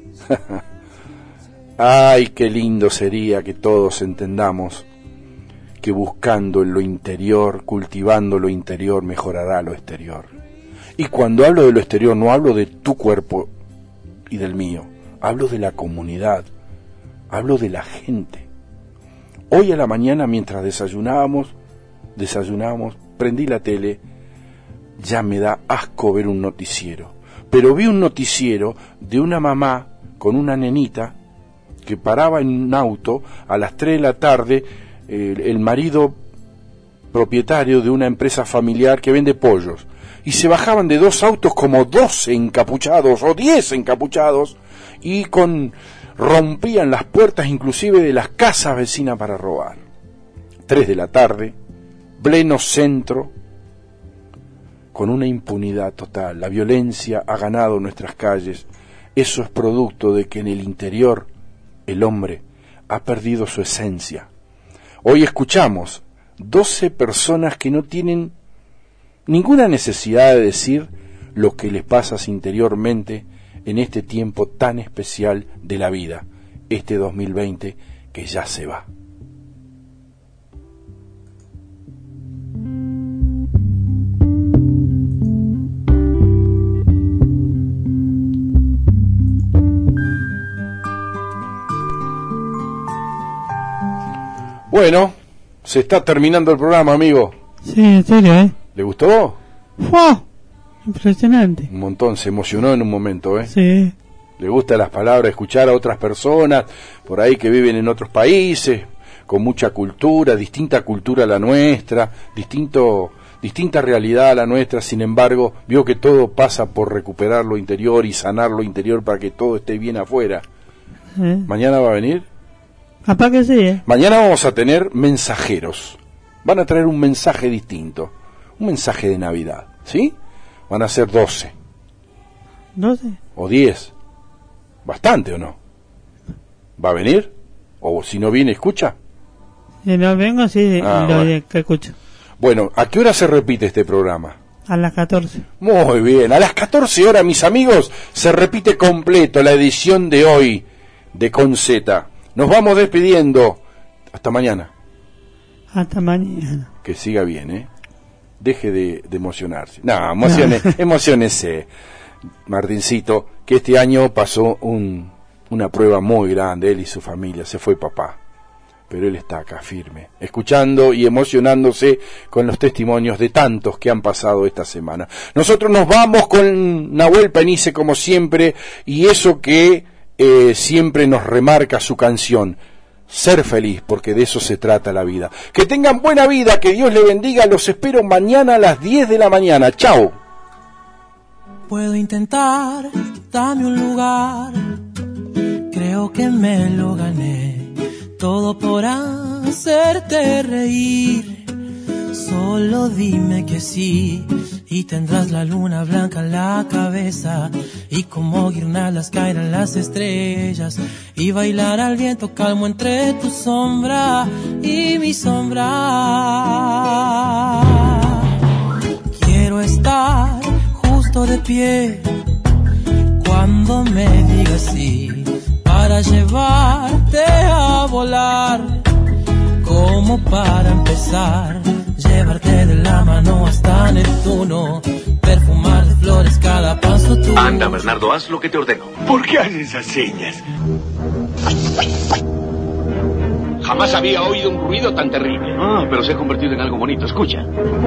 Ay, qué lindo sería que todos entendamos que buscando en lo interior, cultivando lo interior, mejorará lo exterior. Y cuando hablo de lo exterior, no hablo de tu cuerpo y del mío, hablo de la comunidad, hablo de la gente. Hoy a la mañana, mientras desayunábamos, prendí la tele, ya me da asco ver un noticiero, pero vi un noticiero de una mamá con una nenita que paraba en un auto a las 3 de la tarde, el marido propietario de una empresa familiar que vende pollos, y se bajaban de 2 autos como 12 encapuchados o 10 encapuchados y rompían las puertas inclusive de las casas vecinas para robar. 3 de la tarde, pleno centro, con una impunidad total. La violencia ha ganado nuestras calles. Eso es producto de que en el interior el hombre ha perdido su esencia. Hoy escuchamos 12 personas que no tienen ninguna necesidad de decir lo que les pasa interiormente en este tiempo tan especial de la vida, este 2020 que ya se va. Bueno, se está terminando el programa, amigo. Sí, en serio, ¿eh? ¿Le gustó? ¡Wow! Impresionante. Un montón, se emocionó en un momento, ¿eh? Sí. Le gustan las palabras, escuchar a otras personas por ahí que viven en otros países, con mucha cultura, distinta cultura a la nuestra, distinta realidad a la nuestra. Sin embargo, vio que todo pasa por recuperar lo interior y sanar lo interior para que todo esté bien afuera. ¿Mañana va a venir? Capaz que sí, ¿eh? Mañana vamos a tener mensajeros. Van a traer un mensaje distinto, un mensaje de Navidad, ¿sí? Van a ser 12. ¿12? O 10. ¿Bastante o no? ¿Va a venir? O si no viene, ¿escucha? Si no vengo, sí, bueno. Que escucho. Bueno, ¿a qué hora se repite este programa? A las 14. Muy bien, a las 14 horas, mis amigos, se repite completo la edición de hoy de Con Z. Nos vamos despidiendo. Hasta mañana. Hasta mañana. Que siga bien, ¿eh? Deje de emocionarse. No, emocionese, Martincito, que este año pasó una prueba muy grande, él y su familia. Se fue papá, pero él está acá firme, escuchando y emocionándose con los testimonios de tantos que han pasado esta semana. Nosotros nos vamos con Nahuel Penice, como siempre, y eso que siempre nos remarca su canción: ser feliz, porque de eso se trata la vida. Que tengan buena vida, que Dios le bendiga. Los espero mañana a las 10 de la mañana. Chao. Puedo intentar, dame un lugar. Creo que me lo gané. Todo por hacerte reír. Solo dime que sí. Y tendrás la luna blanca en la cabeza, y como guirnaldas caerán las estrellas, y bailar al viento calmo entre tu sombra y mi sombra. Quiero estar justo de pie cuando me digas sí, para llevarte a volar, como para empezar, llevarte de la mano hasta Neptuno, perfumar de flores cada paso tuyo. Anda, Bernardo, haz lo que te ordeno. ¿Por qué haces esas señas? Jamás había oído un ruido tan terrible. Ah, pero se ha convertido en algo bonito. Escucha.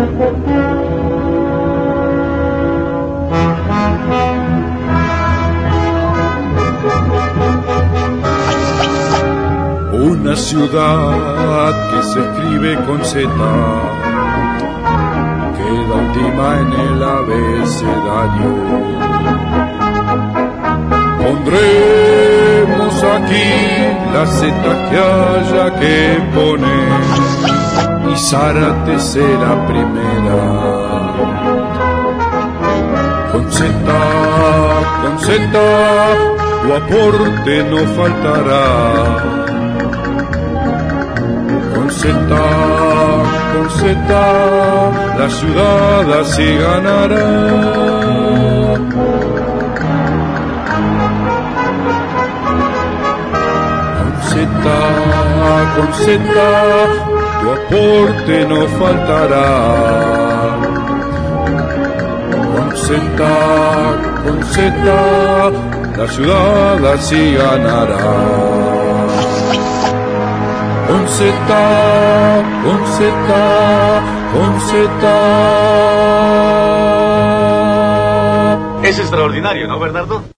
Una ciudad que se escribe con Z, queda última en el abecedario. Pondremos aquí la Z que haya que poner, y Zárate será primera. Con Z, tu aporte no faltará. Con Z, la ciudad así ganará. Con Z, tu aporte no faltará. Con Z, la ciudad así ganará. Con Z. Es extraordinario, ¿no, Bernardo?